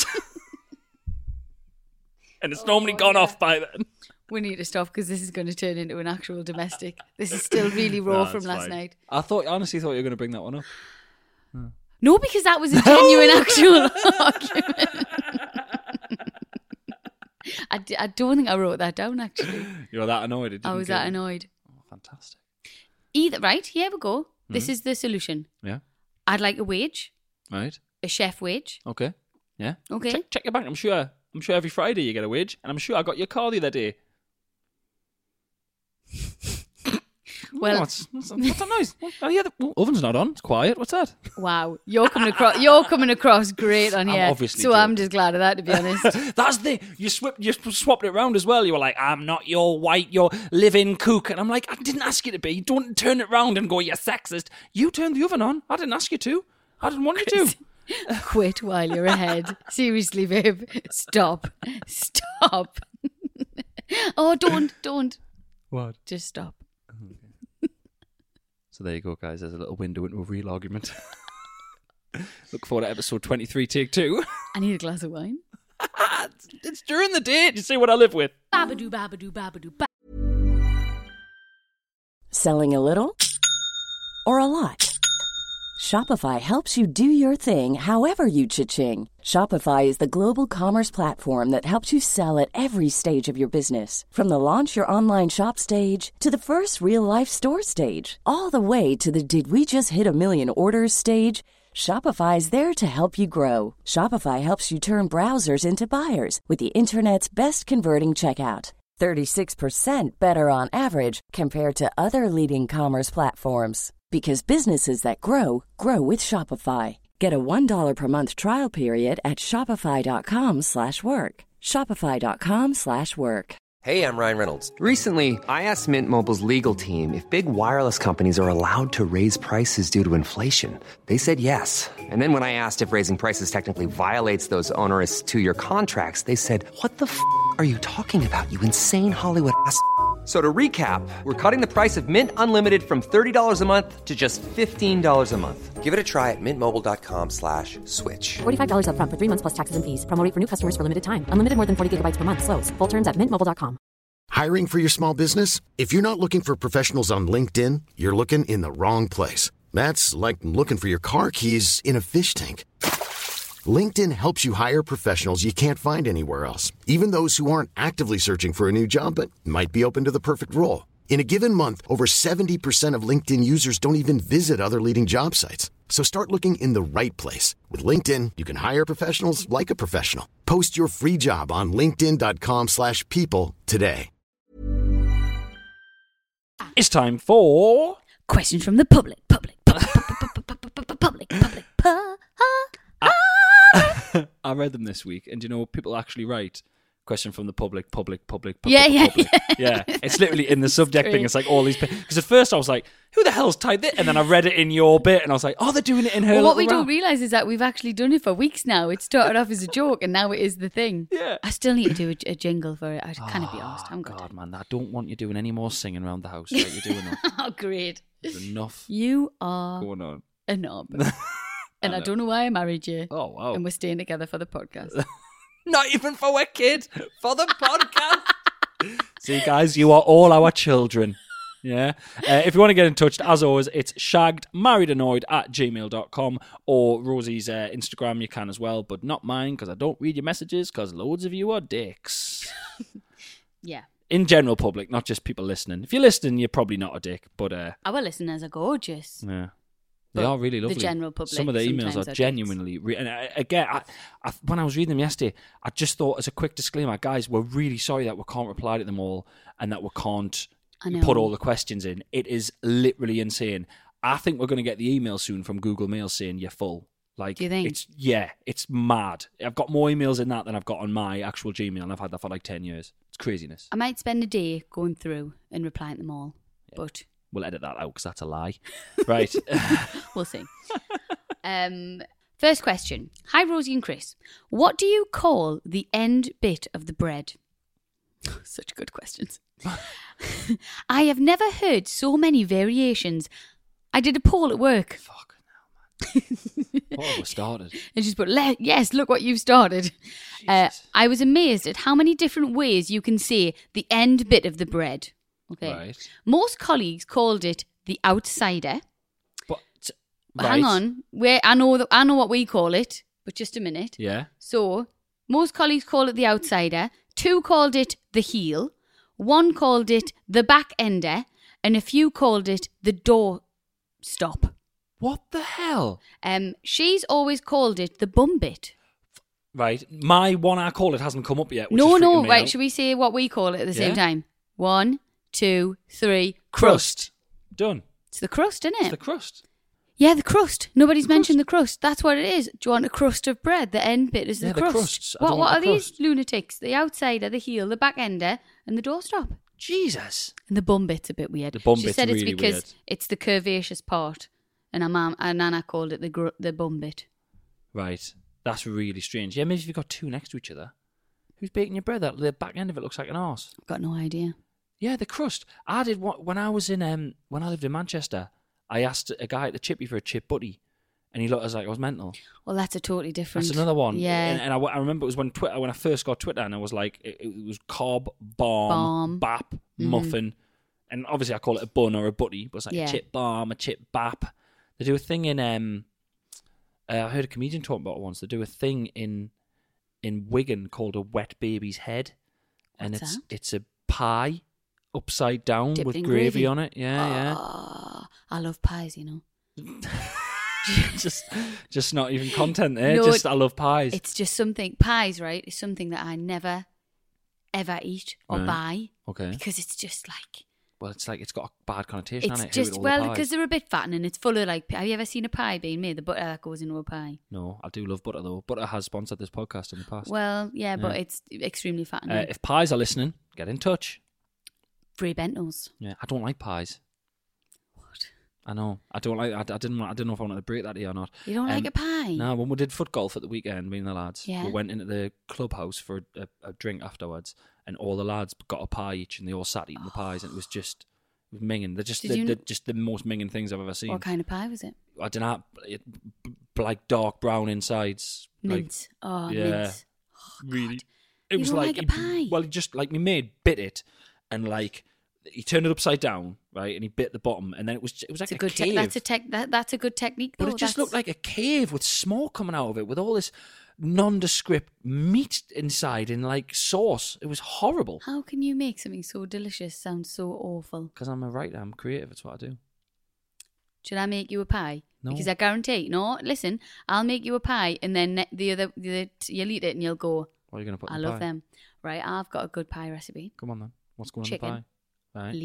And it's normally Oh, gone off by then. We need to stop because this is going to turn into an actual domestic. This is still really raw No, from it's last fine. night. I thought, honestly, thought you were going to bring that one up. No, because that was a genuine actual argument. I, d- I don't think I wrote that down, actually. You were that annoyed. It I didn't was get that you. annoyed. Oh, fantastic. Either, right, here we go. Mm-hmm. This is the solution. Yeah. I'd like a wage, Right. a chef wage. Okay. Yeah. Okay. Check, check your bank. I'm sure. I'm sure every Friday you get a wage, and I'm sure I got your car the other day. Well- what's, what's, what's that noise? What, I hear the oh, oven's not on. It's quiet. What's that? Wow, you're coming across. You're coming across great on I'm here. obviously so I'm joking. just glad of that, to be honest. That's the you swapped you swapped it around as well. You were like, I'm not your white, your live-in cook, and I'm like, I didn't ask you to be. Don't turn it round and go, you're sexist. You turned the oven on. I didn't ask you to. I didn't want you to. Quit while you're ahead. Seriously, babe. Stop. Stop. Oh, don't, don't. What? Just stop. So there you go, guys. There's a little window into a real argument. Look forward to episode twenty-three, take two. I need a glass of wine. it's, it's during the day. You see what I live with. Babadoo, babadoo, babadoo, ba- Selling a little or a lot? Shopify helps you do your thing however you cha-ching. Shopify is the global commerce platform that helps you sell at every stage of your business. From the launch your online shop stage to the first real-life store stage, all the way to the did we just hit a million orders stage. Shopify is there to help you grow. Shopify helps you turn browsers into buyers with the internet's best converting checkout. thirty-six percent better on average compared to other leading commerce platforms. Because businesses that grow, grow with Shopify. Get a one dollar per month trial period at shopify.com slash work. Shopify.com slash work. Hey, I'm Ryan Reynolds. Recently, I asked Mint Mobile's legal team if big wireless companies are allowed to raise prices due to inflation. They said yes. And then when I asked if raising prices technically violates those onerous two-year contracts, they said, what the f*** are you talking about, you insane Hollywood ass f- So to recap, we're cutting the price of Mint Unlimited from thirty dollars a month to just fifteen dollars a month. Give it a try at mintmobile.com slash switch. forty-five dollars up front for three months plus taxes and fees. Promo rate for new customers for limited time. Unlimited more than forty gigabytes per month. Slows full terms at mint mobile dot com. Hiring for your small business? If you're not looking for professionals on LinkedIn, you're looking in the wrong place. That's like looking for your car keys in a fish tank. LinkedIn helps you hire professionals you can't find anywhere else, even those who aren't actively searching for a new job but might be open to the perfect role. In a given month, over seventy percent of LinkedIn users don't even visit other leading job sites. So start looking in the right place. With LinkedIn, you can hire professionals like a professional. Post your free job on linkedin.com slash people today. It's time for... Questions from the public. Public. Public. Public. Public. Public. Public. I read them this week, and you know, people actually write question from the public, public, public, public, Yeah, yeah, public. yeah. It's literally in the subject thing. great. It's like all these because at first I was like, who the hell's typed it? And then I read it in your bit, and I was like, oh, they're doing it in her. Well, what we little don't rap. realise is that we've actually done it for weeks now. It started off as a joke, and now it is the thing. Yeah. I still need to do a, a jingle for it. I can't be honest. I'm God, good. man, I don't want you doing any more singing around the house. Like you're doing that. Oh, great. There's enough You are going on. a knob. And I, don't know why I married you. Oh wow! And we're staying together for the podcast. Not even for a kid, for the podcast. See, guys, you are all our children. Yeah. Uh, if you want to get in touch, as always, it's shaggedmarriedannoyed at gmail dot com or Rosie's uh, Instagram. You can as well, but not mine because I don't read your messages because loads of you are dicks. Yeah. In general public, not just people listening. If you're listening, you're probably not a dick, but uh, Our listeners are gorgeous. yeah. They But are really lovely. the general public Some of the emails sometimes are are dicks. genuinely. Re- and I, again, I, I, when I was reading them yesterday, I just thought, as a quick disclaimer, guys, we're really sorry that we can't reply to them all and that we can't I know. put all the questions in. It is literally insane. I think we're going to get the email soon from Google Mail saying you're full. Like, Do you think? It's yeah, it's mad. I've got more emails in that than I've got on my actual Gmail, and I've had that for like ten years. It's craziness. I might spend a day going through and replying to them all, but We'll edit that out because that's a lie. Right. we'll see. um, first question. Hi, Rosie and Chris. What do you call the end bit of the bread? Such good questions. I have never heard so many variations. I did a poll at work. Fuck now, man. What have we started? And she's put, Le- yes, look what you've started. Uh, I was amazed at how many different ways you can say the end bit of the bread. Okay. Right. Most colleagues called it the outsider. But Hang right. on. Where I know that I know what we call it, but just a minute. Yeah. So, most colleagues call it the outsider. Two called it the heel. One called it the back ender, and a few called it the door stop. What the hell? Um, she's always called it the bum bit. Right. My one I call it hasn't come up yet. Which No, is no. freaking me Right. out. Should we say what we call it at the same Yeah. time? One, two, three. Crust. Done. It's the crust, isn't It's it? the crust. Yeah, the crust. Nobody's The mentioned the crust. That's what it is. Do you want a crust of bread? The end bit is Yeah, the the crust. crusts. I What don't What want are the these crust. lunatics? The outsider, the heel, the back ender, and the doorstop. Jesus. And the bum bit's a bit weird. The bum she bit's said it's really because weird. it's the curvaceous part, and her mum, her nana called it the gr- the bum bit. Right. That's really strange. Yeah, maybe if you've got two next to each other. Who's baking your bread? That the back end of it looks like an arse. I've got no idea. Yeah, the crust. I did what when I was in um when I lived in Manchester. I asked a guy at the chippy for a chip butty, and he looked as like I was mental. Well, that's a totally different. That's another one. Yeah. and, and I, I remember it was when Twitter when I first got Twitter, and I was like, it, it was cob, bomb, Bomb. bap, Mhm. muffin, and obviously I call it a bun or a butty, but it's like Yeah. a chip bomb, a chip bap. They do a thing in um, uh, I heard a comedian talk about it once. They do a thing in in Wigan called a wet baby's head, and What's it's that? it's a pie upside down Dipped with in gravy, gravy. on it. Yeah, yeah. Oh, I love pies, you know. just just not even content there. No, just I love pies. It's just something, pies, right, is something that I never, ever eat or Right. buy. Okay. Because it's just like, Well, it's like it's got a bad connotation it's on it. just, who would well, order because pies? they're a bit fattening. It's full of like, have you ever seen a pie being made? The butter that goes into a pie. No, I do love butter though. Butter has sponsored this podcast in the past. Well, yeah, but Yeah. it's extremely fattening. uh, if pies are listening, get in touch. Free bentos. Yeah, I don't like pies. What? I know. I don't like. I, I didn't. I didn't know if I wanted to break that to you or not. You don't Um, like a pie? No, when we did foot golf at the weekend, me and the lads, Yeah. we went into the clubhouse for a, a, a drink afterwards, and all the lads got a pie each, and they all sat eating the pies, and it was just it was minging. They're just Did the, you they're kn- just the most minging things I've ever seen. What kind of pie was it? I don't know, it, b- b- like dark brown insides. like- Mint. Oh, yeah, mint. really. It You was don't like, like a he- pie? well, he just like my mate bit it, and like he turned it upside down, right, and he bit the bottom, and then it was it was like It's a a, good. cave. Te- that's a tech. That, that's a good technique. but Though. it just That's- looked like a cave with smoke coming out of it, with all this nondescript meat inside in like sauce. It was horrible. How can you make something so delicious sound so awful? Because I'm a writer, I'm creative. It's what I do. Should I make you a pie? No. Because I guarantee. No, listen. I'll make you a pie, and then ne- the other, the other you'll eat it, and you'll go. What are you gonna put? I in the love pie? them. Right, I've got a good pie recipe. Come on then. What's going Chicken. on the pie? Right. Leek.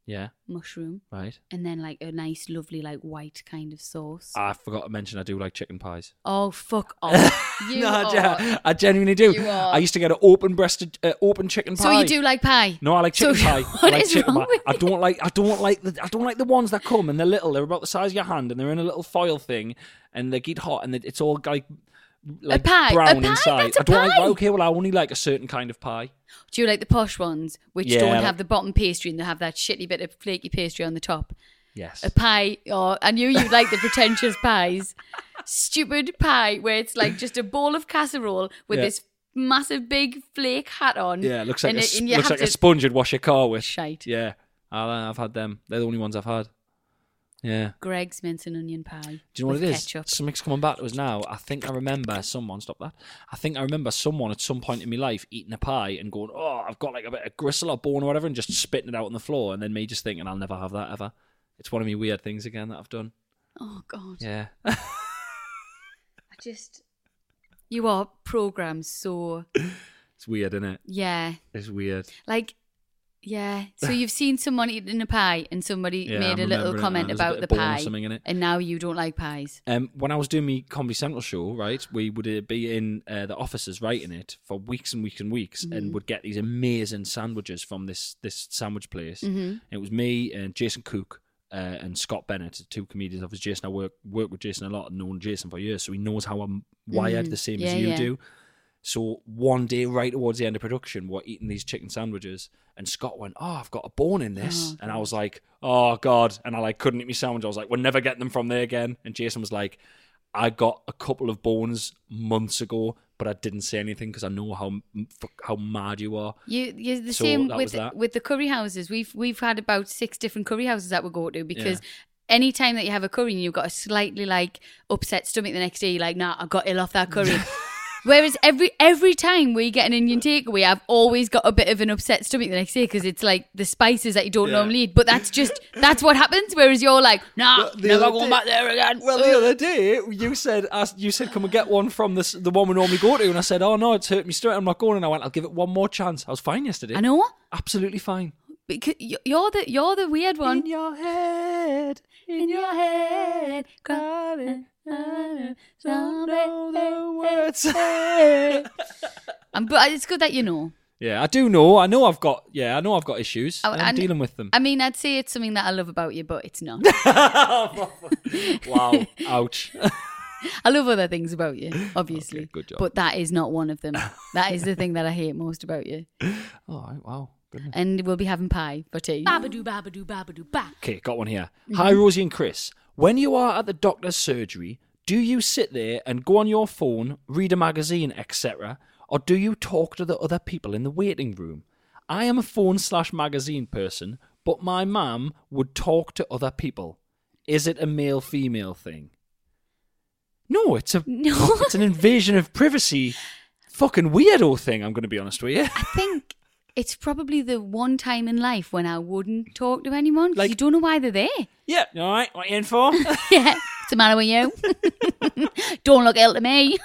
Yeah. mushroom, Right. and then like a nice, lovely, like white kind of sauce. I forgot to mention I do like chicken pies. Oh, fuck off. You no, I, are. gen- I genuinely do. You are. I used to get an open-breasted, uh, open chicken pie. So you do like pie? No, I like chicken So pie. what I like is chicken wrong pie. with I you? don't like. I don't like the. I don't like the ones that come and they're little. They're about the size of your hand and they're in a little foil thing and they get hot and it's all like like pie? A brown pie? inside. That's a I don't like. pie. Okay, well, I only like a certain kind of pie. Do you like the posh ones, which Yeah, don't like- have the bottom pastry and they have that shitty bit of flaky pastry on the top? Yes. A pie, or I knew you'd like the pretentious pies. Stupid pie where it's like just a bowl of casserole with Yeah. this massive big flake hat on. Yeah, it looks like and a, it- s- and you looks have like a to- sponge you'd wash your car with. Shite. Yeah, I'll, uh, I've had them. They're the only ones I've had. Yeah. Greg's mince and onion pie. Do you know what with it is? ketchup. Something's coming back to us now. I think I remember someone, stop that. I think I remember someone at some point in my life eating a pie and going, oh, I've got like a bit of gristle or bone or whatever, and just spitting it out on the floor. And then me just thinking, I'll never have that ever. It's one of my weird things again that I've done. Oh, God. Yeah. I just... You are programmed so... It's weird, isn't it? Yeah. It's weird. Like... Yeah. So you've seen someone eating a pie and somebody Yeah, made I'm a little remembering it comment now. There's a about bit the of bone or pie. something in it. And now you don't like pies. Um, when I was doing my Comedy Central show, right, we would uh, be in uh, the offices writing it for weeks and weeks and weeks, and would get these amazing sandwiches from this this sandwich place. Mhm. It was me and Jason Cook uh, and Scott Bennett, two comedians. Obviously, Jason, I work work with Jason a lot and known Jason for years, so he knows how I'm wired Mhm. the same Yeah, as you yeah. do. So one day, right towards the end of production, we're eating these chicken sandwiches, and Scott went, "Oh, I've got a bone in this," Oh, and I was like, "Oh God!" And I like couldn't eat my sandwich. I was like, "We're never getting them from there again." And Jason was like, "I got a couple of bones months ago, but I didn't say anything because I know how how mad you are." You, you're the So same that was with that. with the curry houses. We've we've had about six different curry houses that we go to because any time that you have a curry and you've got a slightly like upset stomach the next day, you're like, nah, I got ill off that curry. Whereas every every time we get an Indian takeaway, I've always got a bit of an upset stomach the next day because it's like the spices that you don't Yeah. normally eat. But that's just that's what happens. Whereas you're like, nah, Well, the never other going day- back there again. Well, the other day you said, asked, you said, "Can we get one from this, the one we normally go to?" And I said, "Oh no, it's hurt me straight. I'm not going." And I went, "I'll give it one more chance." I was fine yesterday. I know Absolutely fine. because y- you're the you're the weird one. In your head, In your head, crying, crying, don't know the words. Um, but it's good that you know. Yeah, I do know. I know I've got. Yeah, I know I've got issues. Oh, and I'm and- dealing with them. I mean, I'd say it's something that I love about you, but it's not. Wow. Ouch. I love other things about you, obviously. Okay, good job. But that is not one of them. That is the thing that I hate most about you. All right. Wow. Goodness. And we'll be having pie for tea. Babadoo, babadoo, babadoo, ba. Okay, got one here. Mm-hmm. Hi, Rosie and Chris. When you are at the doctor's surgery, do you sit there and go on your phone, read a magazine, et cetera, or do you talk to the other people in the waiting room? I am a phone slash magazine person, but my mum would talk to other people. Is it a male female thing? No, it's a No. it's an invasion of privacy, fucking weirdo thing. I'm going to be honest with you. I think it's probably the one time in life when I wouldn't talk to anyone. 'Cause Like- you don't know why they're there. Yeah, all right. What you in for? Yeah. What's the matter with you? Don't look ill to me.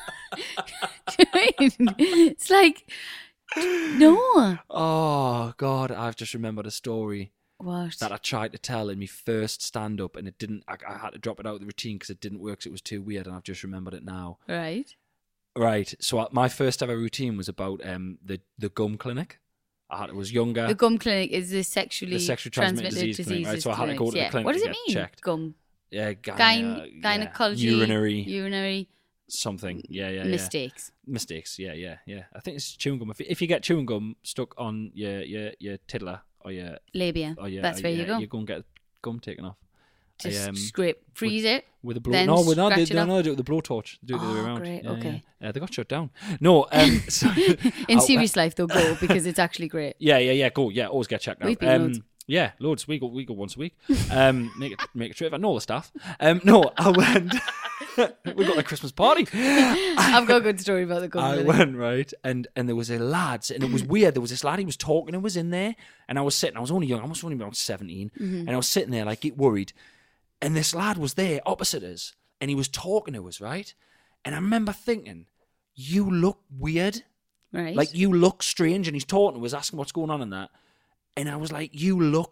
It's like, no. Oh God, I've just remembered a story What? that I tried to tell in my first stand up and it didn't. I, I had to drop it out of the routine because it didn't work. 'Cause it was too weird, and I've just remembered it now. Right. Right. So I, my first ever routine was about um the the gum clinic. I had, I was younger. The gum clinic is the sexually, The sexually transmitted disease clinic, right? diseases So I had to go to the clinics, yeah. clinic What does to it get mean? checked. Gum. yeah, gyne, Gyn- yeah, gynecology. urinary, Urinary something. Yeah, yeah, yeah. mistakes. Mistakes. Yeah, yeah, yeah. I think it's chewing gum. If, if you get chewing gum stuck on your your your tiddler or your Labia. or your, That's or where your, you go. you go and get gum taken off. Just I, um, scrape, freeze it. With a blow, Then no, with no, they, scratch it they, off. no, they do it with a blowtorch. They do it the other way Oh, around. great, Yeah, okay. yeah. Uh, they got shut down. No, um, so, In I- serious life, they'll go because it's actually great. Yeah, yeah, yeah. Go, yeah. Always get checked out. We've been um, loads. Yeah, loads. We go, we go once a week. Um, make it, make a trip. I know all the staff. Um, no, I went. We got a Christmas party. I've got a good story about the gum I clinic. went right, and and there was a lad, and it was weird. There was this lad. He was talking. and was in there, and I was sitting. I was only young. I was only about seventeen, Mm-hmm. and I was sitting there like get worried. And this lad was there opposite us, and he was talking to us, right? And I remember thinking, "You look weird, Right. like you look strange." And he's talking to us, asking what's going on in that. And I was like, "You look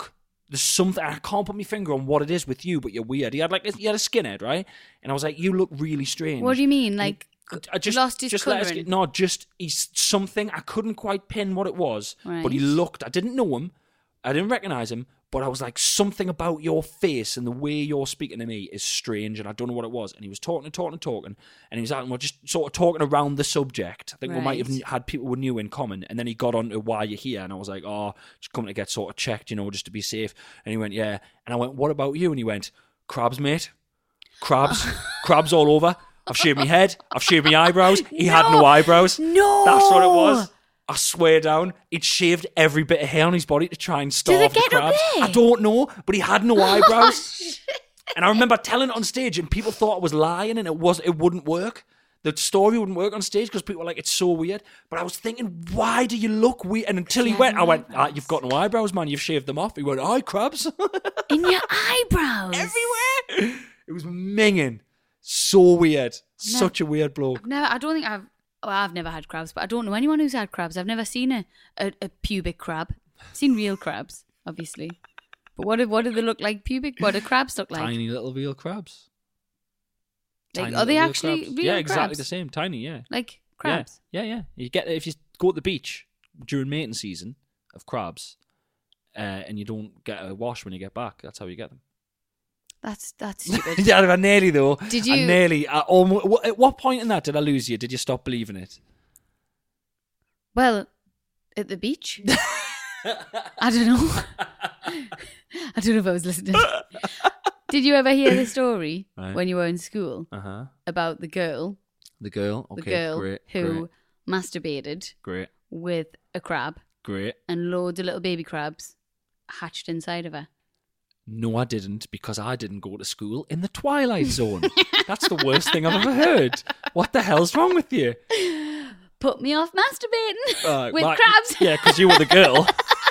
there's something, I can't put my finger on what it is with you, but you're weird. He had like, he had a skinhead, right? And I was like, you look really strange. What do you mean? Like, I just lost his just let us colouring? get, no, just he's something. I couldn't quite pin what it was, but he Right. looked. I didn't know him. I didn't recognize him, but I was like, something about your face and the way you're speaking to me is strange, and I don't know what it was. And he was talking and talking and talking, and he was like, we're just sort of talking around the subject. I think we might have Right. had people we knew in common, and then he got on to why you're here, and I was like, oh, just coming to get sort of checked, you know, just to be safe. And he went, yeah. And I went, what about you? And he went, crabs, mate. Crabs, crabs all over. I've shaved my head. I've shaved my eyebrows. He had no eyebrows. No. That's what it was. I swear down, he'd shaved every bit of hair on his body to try and starve they the get up crabs. there? I don't know, but he had no eyebrows. And I remember telling it on stage, and people thought I was lying, and it was it wouldn't work. The story wouldn't work on stage because people were like, "It's so weird." But I was thinking, why do you look weird? And until he Yeah, went, I no went, ah, eyebrows. "You've got no eyebrows, man. You've shaved them off." He went, "Eye crabs." In your eyebrows. Everywhere. It was minging. So weird. Such a weird bloke. No, I don't think I've. Well, I've never had crabs, but I don't know anyone who's had crabs. I've never seen a, a, a pubic crab. I've seen real crabs, obviously. But what do, what do they look like pubic? What do crabs look like? Tiny little real crabs. Like, Tiny are they little real actually crabs. real Yeah, exactly crabs? the same. Tiny, yeah. Like crabs? Yeah, yeah, yeah. You get if you go to the beach during mating season of crabs, uh, and you don't get a wash when you get back. That's how you get them. That's that's stupid. Yeah, I nearly though. Did I you- nearly? I almost, what- at what point in that did I lose you? Did you stop believing it? Well, at the beach. I don't know. I don't know if I was listening. Did you ever hear the story Right. when you were in school Uh huh. about the girl, The girl. Okay. the girl Great. who masturbated Great. with a crab Great. and loads of little baby crabs hatched inside of her? No, I didn't, because I didn't go to school in the Twilight Zone. That's the worst thing I've ever heard. What the hell's wrong with you? Put me off masturbating Uh, with well, crabs. Yeah, because you were the girl.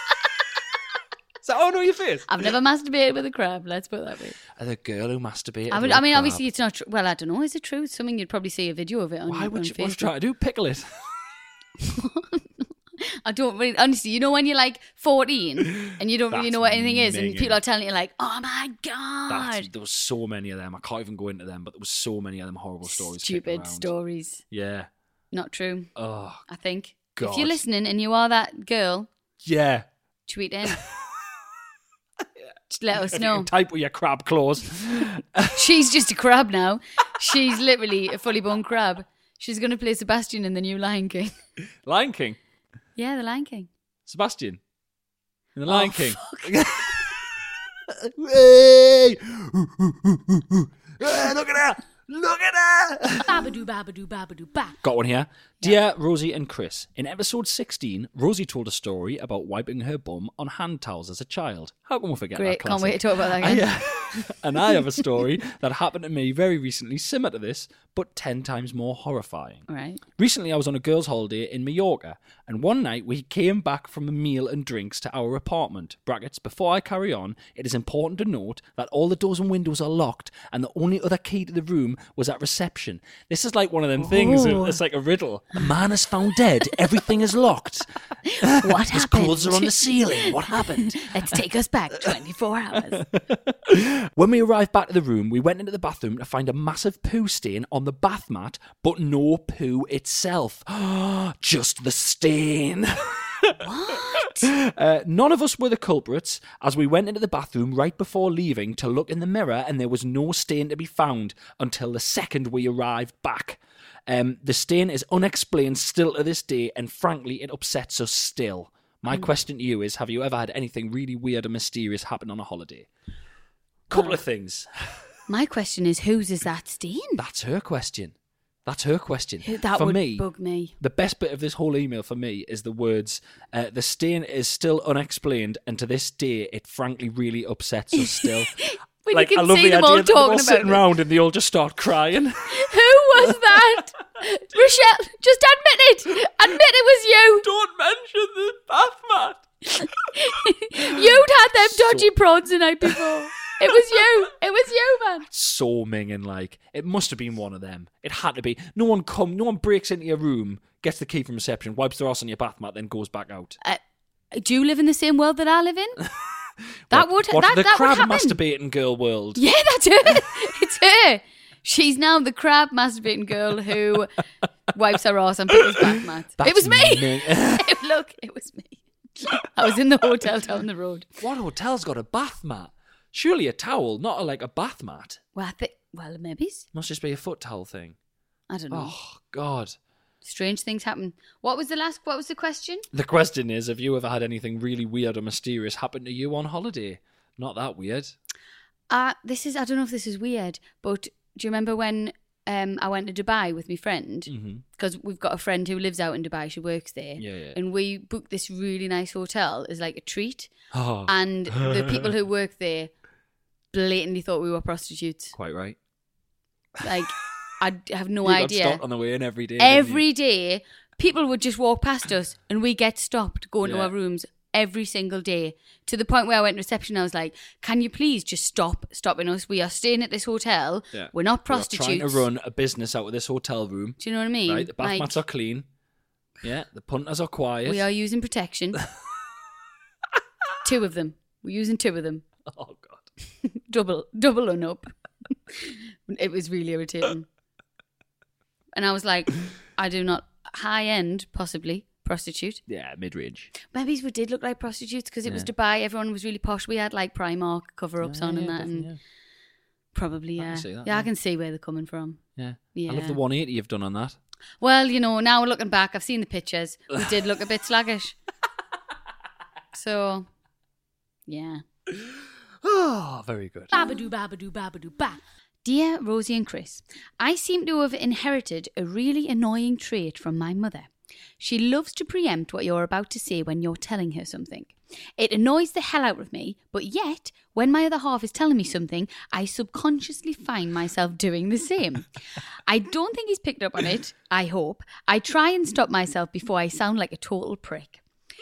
So, oh no, your face. I've never masturbated with a crab. Let's put it that way. The girl who masturbated. I, would, with I a mean, crab. obviously, it's not true. Well, I don't know. Is it true? It's something you'd probably see a video of it on. Why on would you? Facebook. What you trying to do? Pickle it? I don't really, honestly, you know when you're like fourteen and you don't really That's know what anything is, and minging. people are telling you like, oh my God. That's, there was so many of them. I can't even go into them, but there was so many of them horrible stories. kicking Stupid around. stories. Yeah. Not true, Oh, I think. God. If you're listening and you are that girl, yeah. tweet in. Just let us If you know. can type with your crab claws. She's just a crab now. She's literally a fully born crab. She's going to play Sebastian in the new Lion King. Lion King. Yeah, the Lion King. Sebastian. In the Lion Oh, King. fuck. Hey! Hey, look at that! Look at that! Babadoo, babadoo, babadoo, ba. Got one here. Dear Rosie and Chris, in episode sixteen, Rosie told a story about wiping her bum on hand towels as a child. How can we forget Great, that can't wait to classic? talk about that again. I, uh, and I have a story that happened to me very recently, similar to this, but ten times more horrifying. Right. Recently, I was on a girls' holiday in Mallorca, and one night we came back from a meal and drinks to our apartment. Brackets, before I carry on, it is important to note that all the doors and windows are locked, and the only other key to the room was at reception. This is like one of them things, Oh. it's like a riddle. A man is found dead, everything is locked. What His happened? clothes are on the ceiling, what happened? Let's take us back twenty-four hours. When we arrived back to the room, we went into the bathroom to find a massive poo stain on the bath mat, but no poo itself. Just the stain. What? Uh, none of us were the culprits, as we went into the bathroom right before leaving to look in the mirror, and there was no stain to be found until the second we arrived back. Um, the stain is unexplained still to this day, and frankly, it upsets us still. My question to you is, have you ever had anything really weird or mysterious happen on a holiday? Couple of things. My question is, whose is that stain? That's her question. That's her question. That for would me, bug me. the best bit of this whole email for me is the words, uh, the stain is still unexplained, and to this day, it frankly really upsets us still. When like, you I can love see the them idea all that they're all talking sitting about it. around and they all just start crying. Who was that? Rochelle, just admit it. Admit it was you. Don't mention the bath mat. You'd had them dodgy prods the night before. It was you. It was you, man. So minging, like, it must have been one of them. It had to be. No one come, no one breaks into your room, gets the key from reception, wipes their ass on your bath mat, then goes back out. Uh, do you live in the same world that I live in? That What- would what, that, the that crab would happen. masturbating girl world. Yeah, that's her. It's her. She's now the crab masturbating girl who wipes her ass on people's bath mats. That's It was me. me. It- Look, it was me. I was in the hotel down the road. What hotel's got a bath mat? Surely a towel, not a, like a bath mat. Well, I think, well, maybe. Must just be a foot towel thing. I don't know. Oh God. Strange things happen. What was the last? What was the question? The question is, have you ever had anything really weird or mysterious happen to you on holiday? Not that weird. Uh, this is, I don't know if this is weird, but do you remember when um, I went to Dubai with my friend? Because we've got a friend who lives out in Dubai, she works there. Yeah, yeah. And we booked this really nice hotel as like a treat. Oh, And the people who work there blatantly thought we were prostitutes. quite right. Like, I have no you got idea. stopped on the way in every day. didn't you? Every day, people would just walk past us and we get stopped going to Yeah. our rooms every single day, to the point where I went to reception. I was like, can you please just stop stopping us? We are staying at this hotel. Yeah. We're not We are prostitutes. trying to run a business out of this hotel room. Do you know what I mean? Right, the bath Like, mats are clean. Yeah, the punters are quiet. we are using protection. Two of them. We're using two of them. Oh God. double, double on up. It was really irritating. And I was like, I do not, high end, possibly, prostitute. Yeah, mid range. Maybe we did look like prostitutes because it was Yeah. Dubai. Everyone was really posh. We had like Primark cover-ups on and that. And Yeah. probably, I can yeah. see that, yeah, I yeah. can see where they're coming from. Yeah. Yeah. I love the one eighty you've done on that. Well, you know, now looking back, I've seen the pictures. We did look a bit sluggish. So, yeah. Oh, very good. Babadoo, babadoo, babadoo, ba. Dear Rosie and Chris, I seem to have inherited a really annoying trait from my mother. She loves to preempt what you're about to say when you're telling her something. It annoys the hell out of me, but yet, when my other half is telling me something, I subconsciously find myself doing the same. I don't think he's picked up on it, I hope. I try and stop myself before I sound like a total prick.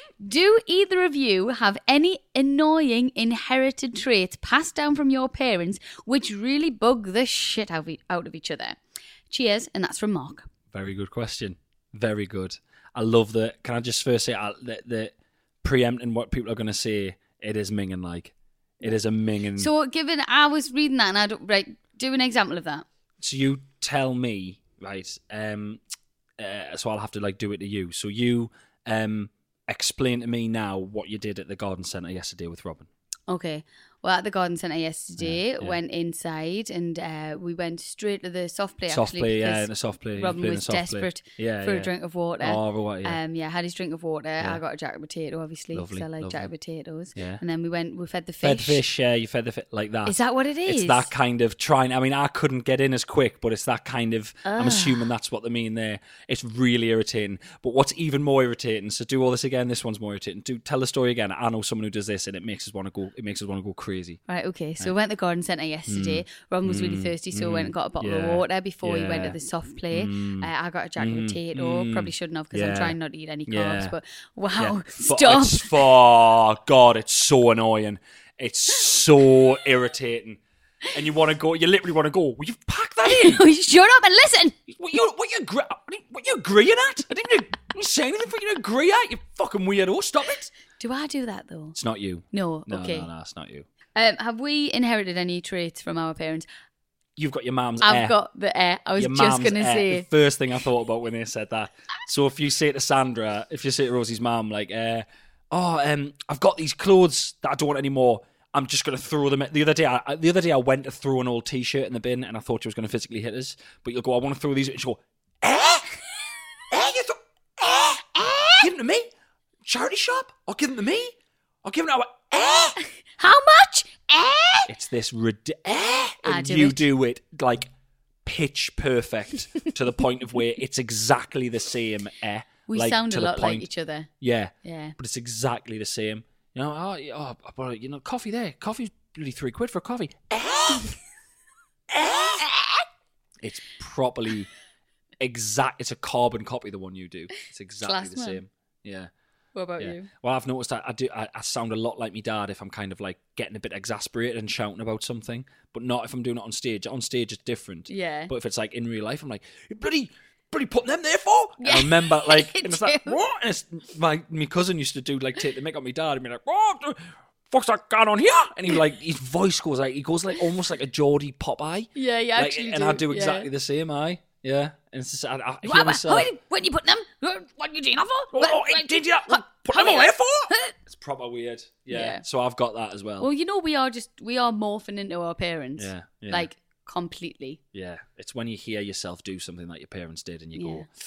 Do either of you have any annoying inherited traits passed down from your parents which really bug the shit out of, e- out of each other? Cheers, and that's from Mark. Very good question. Very good. I love the. Can I just first say uh, the, the preempting what people are going to say? It is minging like. It is a minging. So, given I was reading that, and I don't right, do an example of that. So you tell me, right? Um, uh, so I'll have to like do it to you. So you um explain to me now what you did at the garden centre yesterday with Robin. Okay. Well, at the garden centre yesterday, Yeah, yeah. went inside and uh, we went straight to the soft play. Soft actually, play, yeah, because the soft play. Robin playing was the soft play. desperate Yeah, for yeah. a drink of water. Oh, right, yeah. Um, yeah, had his drink of water. Yeah. I got a jacket potato, obviously, because Lovely, I like lovely. jacket potatoes. Yeah. And then we went, we fed the fish. Fed fish, yeah, you fed the fish like that. Is that what it is? It's that kind of trying. I mean, I couldn't get in as quick, but it's that kind of. I'm assuming that's what they mean there. It's really irritating. But what's even more irritating? So do all this again. This one's more irritating. Do tell the story again. I know someone who does this, and it makes us want to go. It makes us want to go crazy. Right, okay. So we went to the garden centre yesterday. Robin was really thirsty, so we went and got a bottle Mm. yeah, of water before he went yeah. to the soft play. Mm. Uh, I got a jacket Mm, potato. mm, Probably shouldn't have because I'm yeah. trying not to eat any carbs. Yeah. But wow, Yeah. But stop. It's, oh God, it's so annoying. It's so irritating. And you want to go. You literally want to go. Will you pack that in? Shut up and listen. What you what you agree, what you agreeing at? I didn't, I didn't say anything for you to agree at. You fucking weirdo. Stop it. Do I do that though? It's not you. No, No, okay. no, no, it's not you. Um, have we inherited any traits from our parents? You've got your mum's I've air. got the air. I was Your just mum's going to air. say. The first thing I thought about when they said that. So if you say to Sandra, if you say to Rosie's mum, like, uh, oh, um, I've got these clothes that I don't want anymore. I'm just going to throw them. The other day, I, the other day I went to throw an old T-shirt in the bin, and I thought she was going to physically hit us. But you'll go, I want to throw these. And she'll go, eh, eh, you throw, eh, eh, give them to me. Charity shop? I'll give them to me. I'll give them to eh. How much? Eh? It's this rid- eh, I and do you it. do it like pitch perfect to the point of where it's exactly the same. Eh, We like, sound to a the lot like point- each other. Yeah, Yeah. but it's exactly the same. You know, oh, yeah, oh but, you know, coffee there, coffee's bloody three quid for a coffee. Eh, eh. It's properly exact. It's a carbon copy of the one you do. It's exactly Class the man. same. Yeah. What about Yeah. you? Well, I've noticed that I do. I, I sound a lot like my dad if I'm kind of like getting a bit exasperated and shouting about something, but not if I'm doing it on stage. On stage, it's different. Yeah. But if it's like in real life, I'm like, you bloody, bloody putting them there for? And I remember like, You and it's like, do. what? And it's my my cousin used to do like take the mick on my dad and be like, what? fuck's that going on here? And he like his voice goes like he goes like almost like a Geordie Popeye. Yeah, yeah, like, actually and do. I do Yeah. exactly the same. I yeah, and it's just I, I hear What, myself. what, what are you putting them? What are you doing that for? Oh, What- oh, what- did you what- put how them are away you- for? It's proper weird. Yeah. Yeah. So I've got that as well. Well, you know, we are just we are morphing into our parents. Yeah, yeah. Like completely. Yeah, it's when you hear yourself do something that your parents did, and you Yeah. go,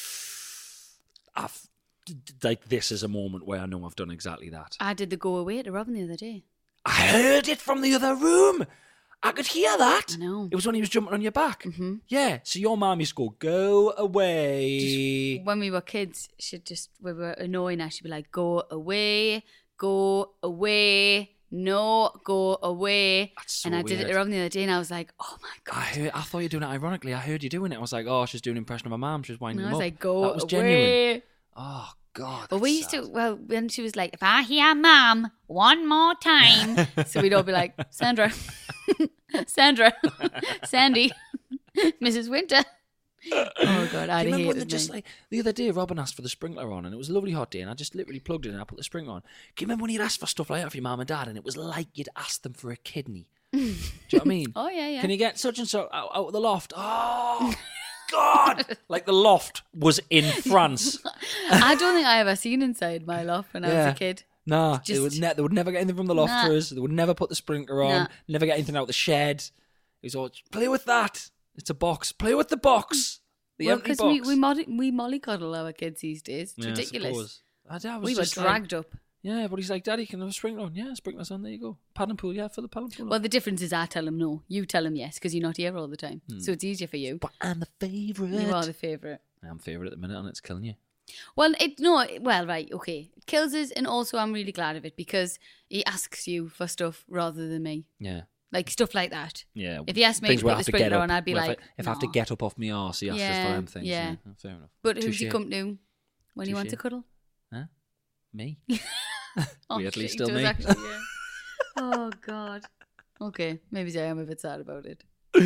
"I've like this is a moment where I know I've done exactly that." I did the go away to Robin the other day. I heard it from the other room. I could hear that. I know. It was when he was jumping on your back. Mm-hmm. Yeah. So your mum used to go, "Go away." Just when we were kids, she'd just we were annoying her. She'd be like, "Go away, go away, no, go away." That's so and I did it weird. to Robin the other day, and I was like, "Oh my I god!" heard. I thought you were doing it ironically. I heard you doing it. I was like, "Oh, she's doing an impression of my mum. She's winding And I him was up." like, "Go that was away." genuine. Oh God. But we that's used sad. to, well, when she was like, "If I hear Mum one more time," so we'd all be like, "Sandra, Sandra, Sandy, Missus Winter." Oh God, I'd Do you remember hate when it. they just mate. like the other day, Robin asked for the sprinkler on, and it was a lovely hot day, and I just literally plugged it in and I put the sprinkler on. Do you remember when you'd ask for stuff like that for your mum and dad, and it was like you'd asked them for a kidney? Do you know what I mean? Oh, yeah, yeah. Can you get such and so out, out of the loft? Oh God! Like the loft was in France. I don't think I ever seen inside my loft when I was Yeah. a kid. Nah, Just- they would, ne- they would never get anything from the loft Nah. for us. They would never put the sprinkler on. Nah. Never get anything out the shed. It was all play with that. It's a box. Play with the box. The Well, empty because box. we we, molly, we mollycoddle our kids these days. It's Yeah, I ridiculous. suppose. I, I was We were just like- dragged up. Yeah, but he's like, Daddy, can I have a sprinkler on? Yeah, sprinkler's on. There you go. Paddling pool, yeah, for the paddling pool. Well, the difference is I tell him no. You tell him yes because you're not here all the time. Hmm. So it's easier for you. But I'm the favourite. You are the favourite. I'm favourite at the minute, and it's killing you. Well, it no, well, right, okay. It kills us, and also I'm really glad of it because he asks you for stuff rather than me, Yeah. like stuff like that. Yeah. If he asked me Things to where put I the have to get sprinkler up. on, I'd be Well, if like, I, if I have to "No." get up off my arse, he asks us Yeah, for them things. yeah. Yeah, fair enough. But who do Touche. you come to when you want Touche. to cuddle? Huh? Me? Oh, Weirdly, shit, he still does me. actually, yeah. Oh God. Okay, maybe I am a bit sad about it.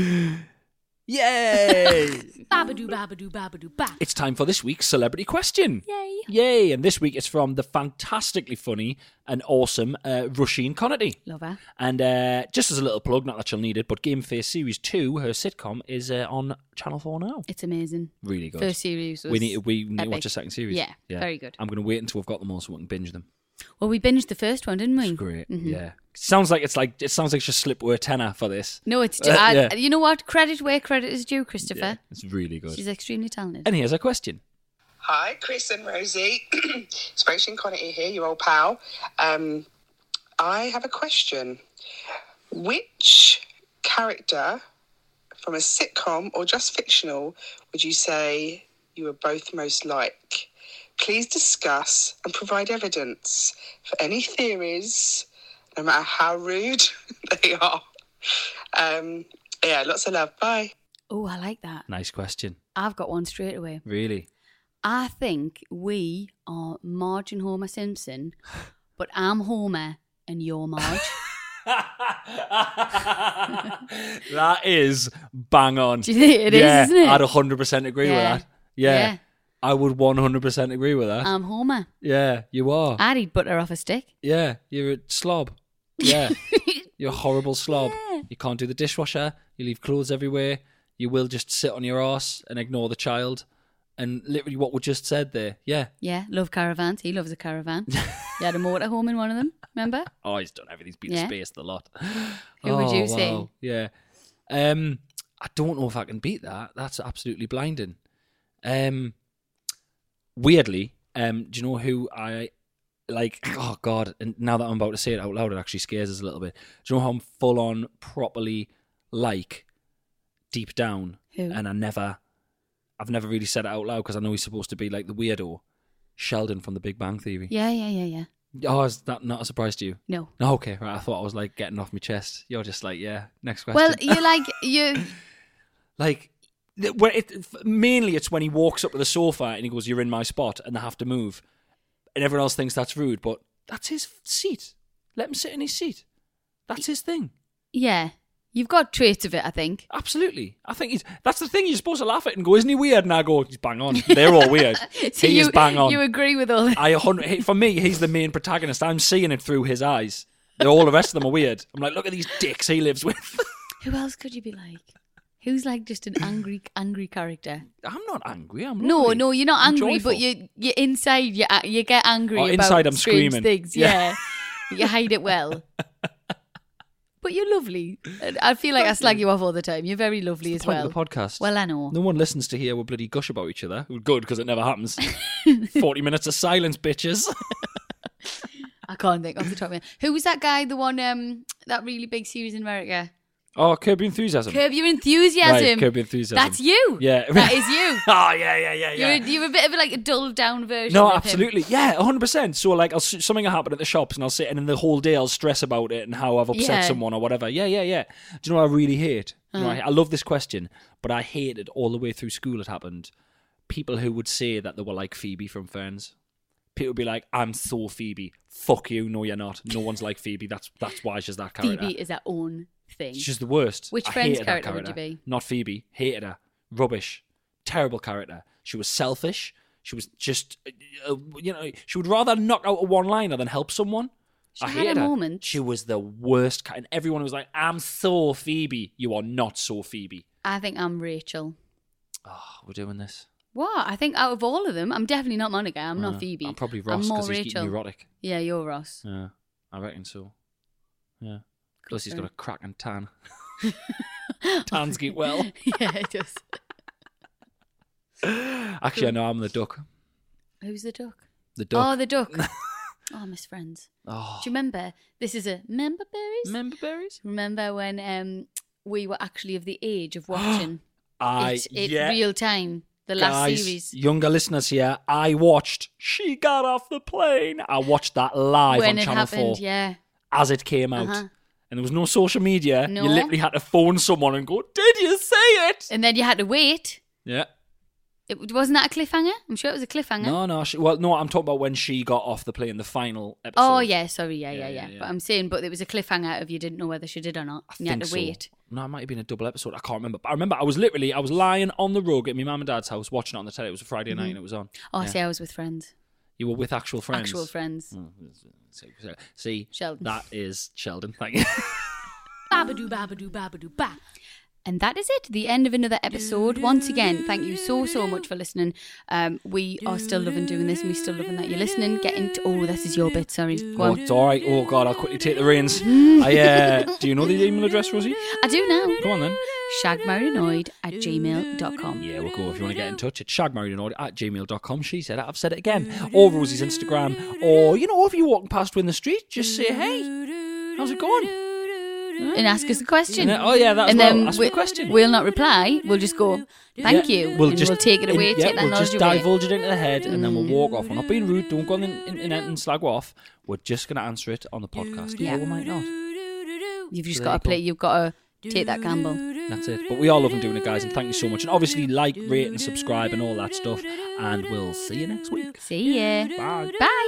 Yay! Babadoo, babadoo, babadoo, ba. It's time for this week's celebrity question. Yay! Yay! And this week it's from the fantastically funny and awesome uh, Roisin Connerty. Love her. And uh, just as a little plug, not that she'll need it, but Game Face Series two, her sitcom, is uh, on Channel four now. It's amazing. Really good. First series was we need we need to epic. watch the second series. Yeah, very good. I'm going to wait until we've got them all so we can binge them. Well, we binged the first one, didn't we? It's great. Mhm. Yeah. Sounds like it's like it sounds like she slipped with a tenner for this. No, it's Uh, I, yeah. you know what? Credit where credit is due, Christopher. Yeah, it's really good. She's extremely talented. And here's a question. Hi, Chris and Rosie. It's Roisin Connerty here, your old pal. Um, I have a question. Which character from a sitcom or just fictional would you say you were both most like? Please discuss and provide evidence for any theories, no matter how rude they are. Um, yeah, lots of love. Bye. Oh, I like that. Nice question. I've got one straight away. Really? I think we are Marge and Homer Simpson, but I'm Homer and you're Marge. That is bang on. Do you think it is, yeah, isn't it? I'd one hundred percent agree with Yeah. that. Yeah. Yeah. I would one hundred percent agree with that. I'm Homer. yeah, you are. I'd eat butter off a stick. Yeah, you're a slob. Yeah. You're a horrible slob. Yeah. You can't do the dishwasher. You leave clothes everywhere. You will just sit on your arse and ignore the child. And literally what we just said there. Yeah. Yeah, love caravans. He loves a caravan. He had a motorhome in one of them, remember? Oh, he's done everything. He's been Yeah. to space the lot. Who would Oh, you say? wow. Yeah. Um, I don't know if I can beat that. That's absolutely blinding. Um, weirdly, um, do you know who I like? Oh God! And now that I'm about to say it out loud, it actually scares us a little bit. Do you know how I'm full on properly like deep down, Who? and I never, I've never really said it out loud because I know he's supposed to be like the weirdo, Sheldon from The Big Bang Theory. Yeah, yeah, yeah, yeah. Oh, is that not a surprise to you? No. No, okay, right. I thought I was like getting off my chest. You're just like, yeah. Next question. Well, you like, you... like, th- where it mainly it's when he walks up to the sofa and he goes, "You're in my spot," and they have to move, and everyone else thinks that's rude, but that's his seat. Let him sit in his seat. That's his thing. Yeah. You've got traits of it, I think. Absolutely. I think he's. That's the thing. You're supposed to laugh at and go, "Isn't he weird?" And I go, "He's bang on." They're all weird. So he you, is bang on. You agree with all that? I a hundred- he- for me, he's the main protagonist. I'm seeing it through his eyes. All the rest of them are weird. I'm like, look at these dicks he lives with. Who else could you be like? Who's like just an angry, angry character? I'm not angry. I'm no, lovely. no, you're not I'm angry, joyful. but you, you inside, you you get angry Oh, about inside I'm strange screaming. things. Yeah. Yeah, you hide it well. But you're lovely. I feel like I slag you off all the time. You're very lovely It's as the point well. of the podcast. Well, I know. No one listens to hear we bloody gush about each other. Good, because it never happens. Forty minutes of silence, bitches. I can't think off the top of my head. Who was that guy? The one, um, that really big series in America. Oh, Curb Your Enthusiasm. Curb Your Enthusiasm. Right, Curb Your Enthusiasm. That's you. Yeah. That is you. Oh, yeah, yeah, yeah, yeah. You're, you're a bit of a, like a dulled down version No, of absolutely. him. Yeah, one hundred percent. So, like, I'll, something will happen at the shops and I'll sit and then the whole day I'll stress about it and how I've upset Yeah. someone or whatever. Yeah, yeah, yeah. Do you know what I really hate? You know, Uh. I, I love this question, but I hated all the way through school it happened. People who would say that they were like Phoebe from Friends. People would be like, I'm so Phoebe. Fuck you. No, you're not. No one's like Phoebe. That's that's why she's that character. Phoebe is her own thing. She's the worst. Which I Friends hated that character would you be? Not Phoebe. Hated her. Rubbish. Terrible character. She was selfish. She was just, uh, you know, she would rather knock out a one-liner than help someone. She I had hated her her. moments. She was the worst. ki- And everyone was like, I'm so Phoebe. You are not so Phoebe. I think I'm Rachel. Oh, we're doing this. What? I think out of all of them, I'm definitely not Monica. I'm Uh, not Phoebe. I'm probably Ross I'm more because he's Rachel. getting neurotic. Yeah, you're Ross. Yeah, I reckon so. Yeah. Plus he's got a cracking tan. Tans get well. Yeah, it does. Actually, I know I'm the duck. Who's the duck? The duck. Oh, the duck. Oh, Miss Friends. Oh. Do you remember? This is a member berries. Member berries? Remember when um we were actually of the age of watching I it in yeah. real time, the last Guys, series. younger listeners here, I watched She Got Off the Plane. I watched that live When on it Channel happened, four yeah. as it came out. Uh-huh. And there was no social media. No. You literally had to phone someone and go, did you say it? And then you had to wait. Yeah. It wasn't that a cliffhanger? I'm sure it was a cliffhanger. No, no. She, well, no, I'm talking about when she got off the plane, the final episode. Oh yeah, sorry, yeah, yeah, Yeah, yeah. yeah, yeah. But I'm saying, but it was a cliffhanger if you didn't know whether she did or not. I And you had think to so. wait. No, it might have been a double episode. I can't remember. But I remember I was literally, I was lying on the rug at my mum and dad's house watching it on the telly. It was a Friday night and it was on. Oh, Yeah. see, I was with friends. You were with actual friends? Actual friends. Oh, see, see, Sheldon. that is Sheldon. Thank you. Babadoo, babadoo, babadoo, ba. And that is it, the end of another episode. Once again, thank you so, so much for listening. Um, we are still loving doing this and we're still loving that you're listening. Get into, oh, this is your bit, sorry. Go Oh, on. it's all right. Oh, God, I'll quickly take the reins. I, uh, do you know the email address, Rosie? I do now. Go on, then. shagmarinoid at gmail dot com. Yeah, we'll go if you want to get in touch. It's shagmarinoid at gmail dot com. She said it. I've said it again. Or Rosie's Instagram. Or, you know, if you're walking past her in the street, just say, hey, how's it going? And ask us a question. And then- oh, yeah, that as and well. then Ask we, me a question. We'll not reply. We'll just go, thank Yeah, you. We'll and just we'll take it away, in- yeah, take that we'll knowledge just away. divulge it into the head and then we'll walk off. We're not being rude. Don't go on the in- internet and slag off. We're just going to answer it on the podcast. Yeah. Or we might not. You've just So got there to you play, you've got to take that gamble. That's it. But we are loving doing it, guys, and thank you so much. And obviously, like, rate, and subscribe, and all that stuff. And we'll see you next week. See ya. Bye. Bye.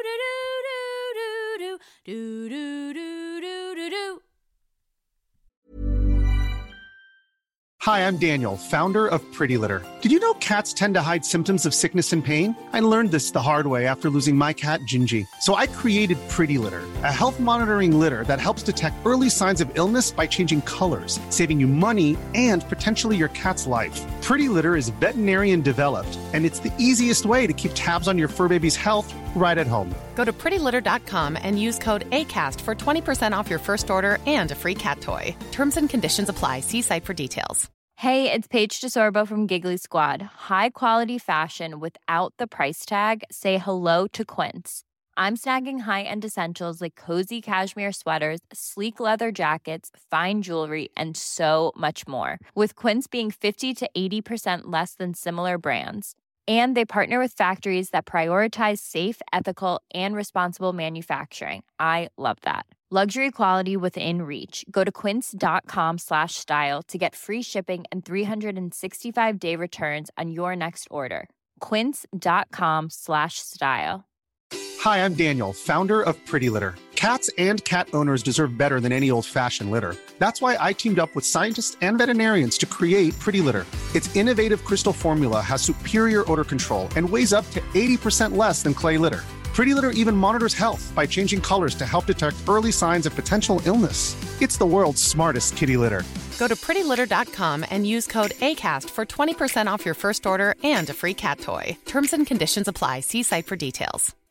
Hi, I'm Daniel, founder of Pretty Litter. Did you know cats tend to hide symptoms of sickness and pain? I learned this the hard way after losing my cat, Gingy. So I created Pretty Litter, a health monitoring litter that helps detect early signs of illness by changing colors, saving you money and potentially your cat's life. Pretty Litter is veterinarian developed, and it's the easiest way to keep tabs on your fur baby's health right at home. Go to pretty litter dot com and use code ACAST for twenty percent off your first order and a free cat toy. Terms and conditions apply. See site for details. Hey, it's Paige DeSorbo from Giggly Squad. High quality fashion without the price tag. Say hello to Quince. I'm snagging high-end essentials like cozy cashmere sweaters, sleek leather jackets, fine jewelry, and so much more. With Quince being fifty to eighty percent less than similar brands. And they partner with factories that prioritize safe, ethical, and responsible manufacturing. I love that. Luxury quality within reach. Go to quince.com slash style to get free shipping and three sixty-five day returns on your next order. Quince.com slash style. Hi, I'm Daniel, founder of Pretty Litter. Cats and cat owners deserve better than any old-fashioned litter. That's why I teamed up with scientists and veterinarians to create Pretty Litter. Its innovative crystal formula has superior odor control and weighs up to eighty percent less than clay litter. Pretty Litter even monitors health by changing colors to help detect early signs of potential illness. It's the world's smartest kitty litter. Go to pretty litter dot com and use code ACAST for twenty percent off your first order and a free cat toy. Terms and conditions apply. See site for details.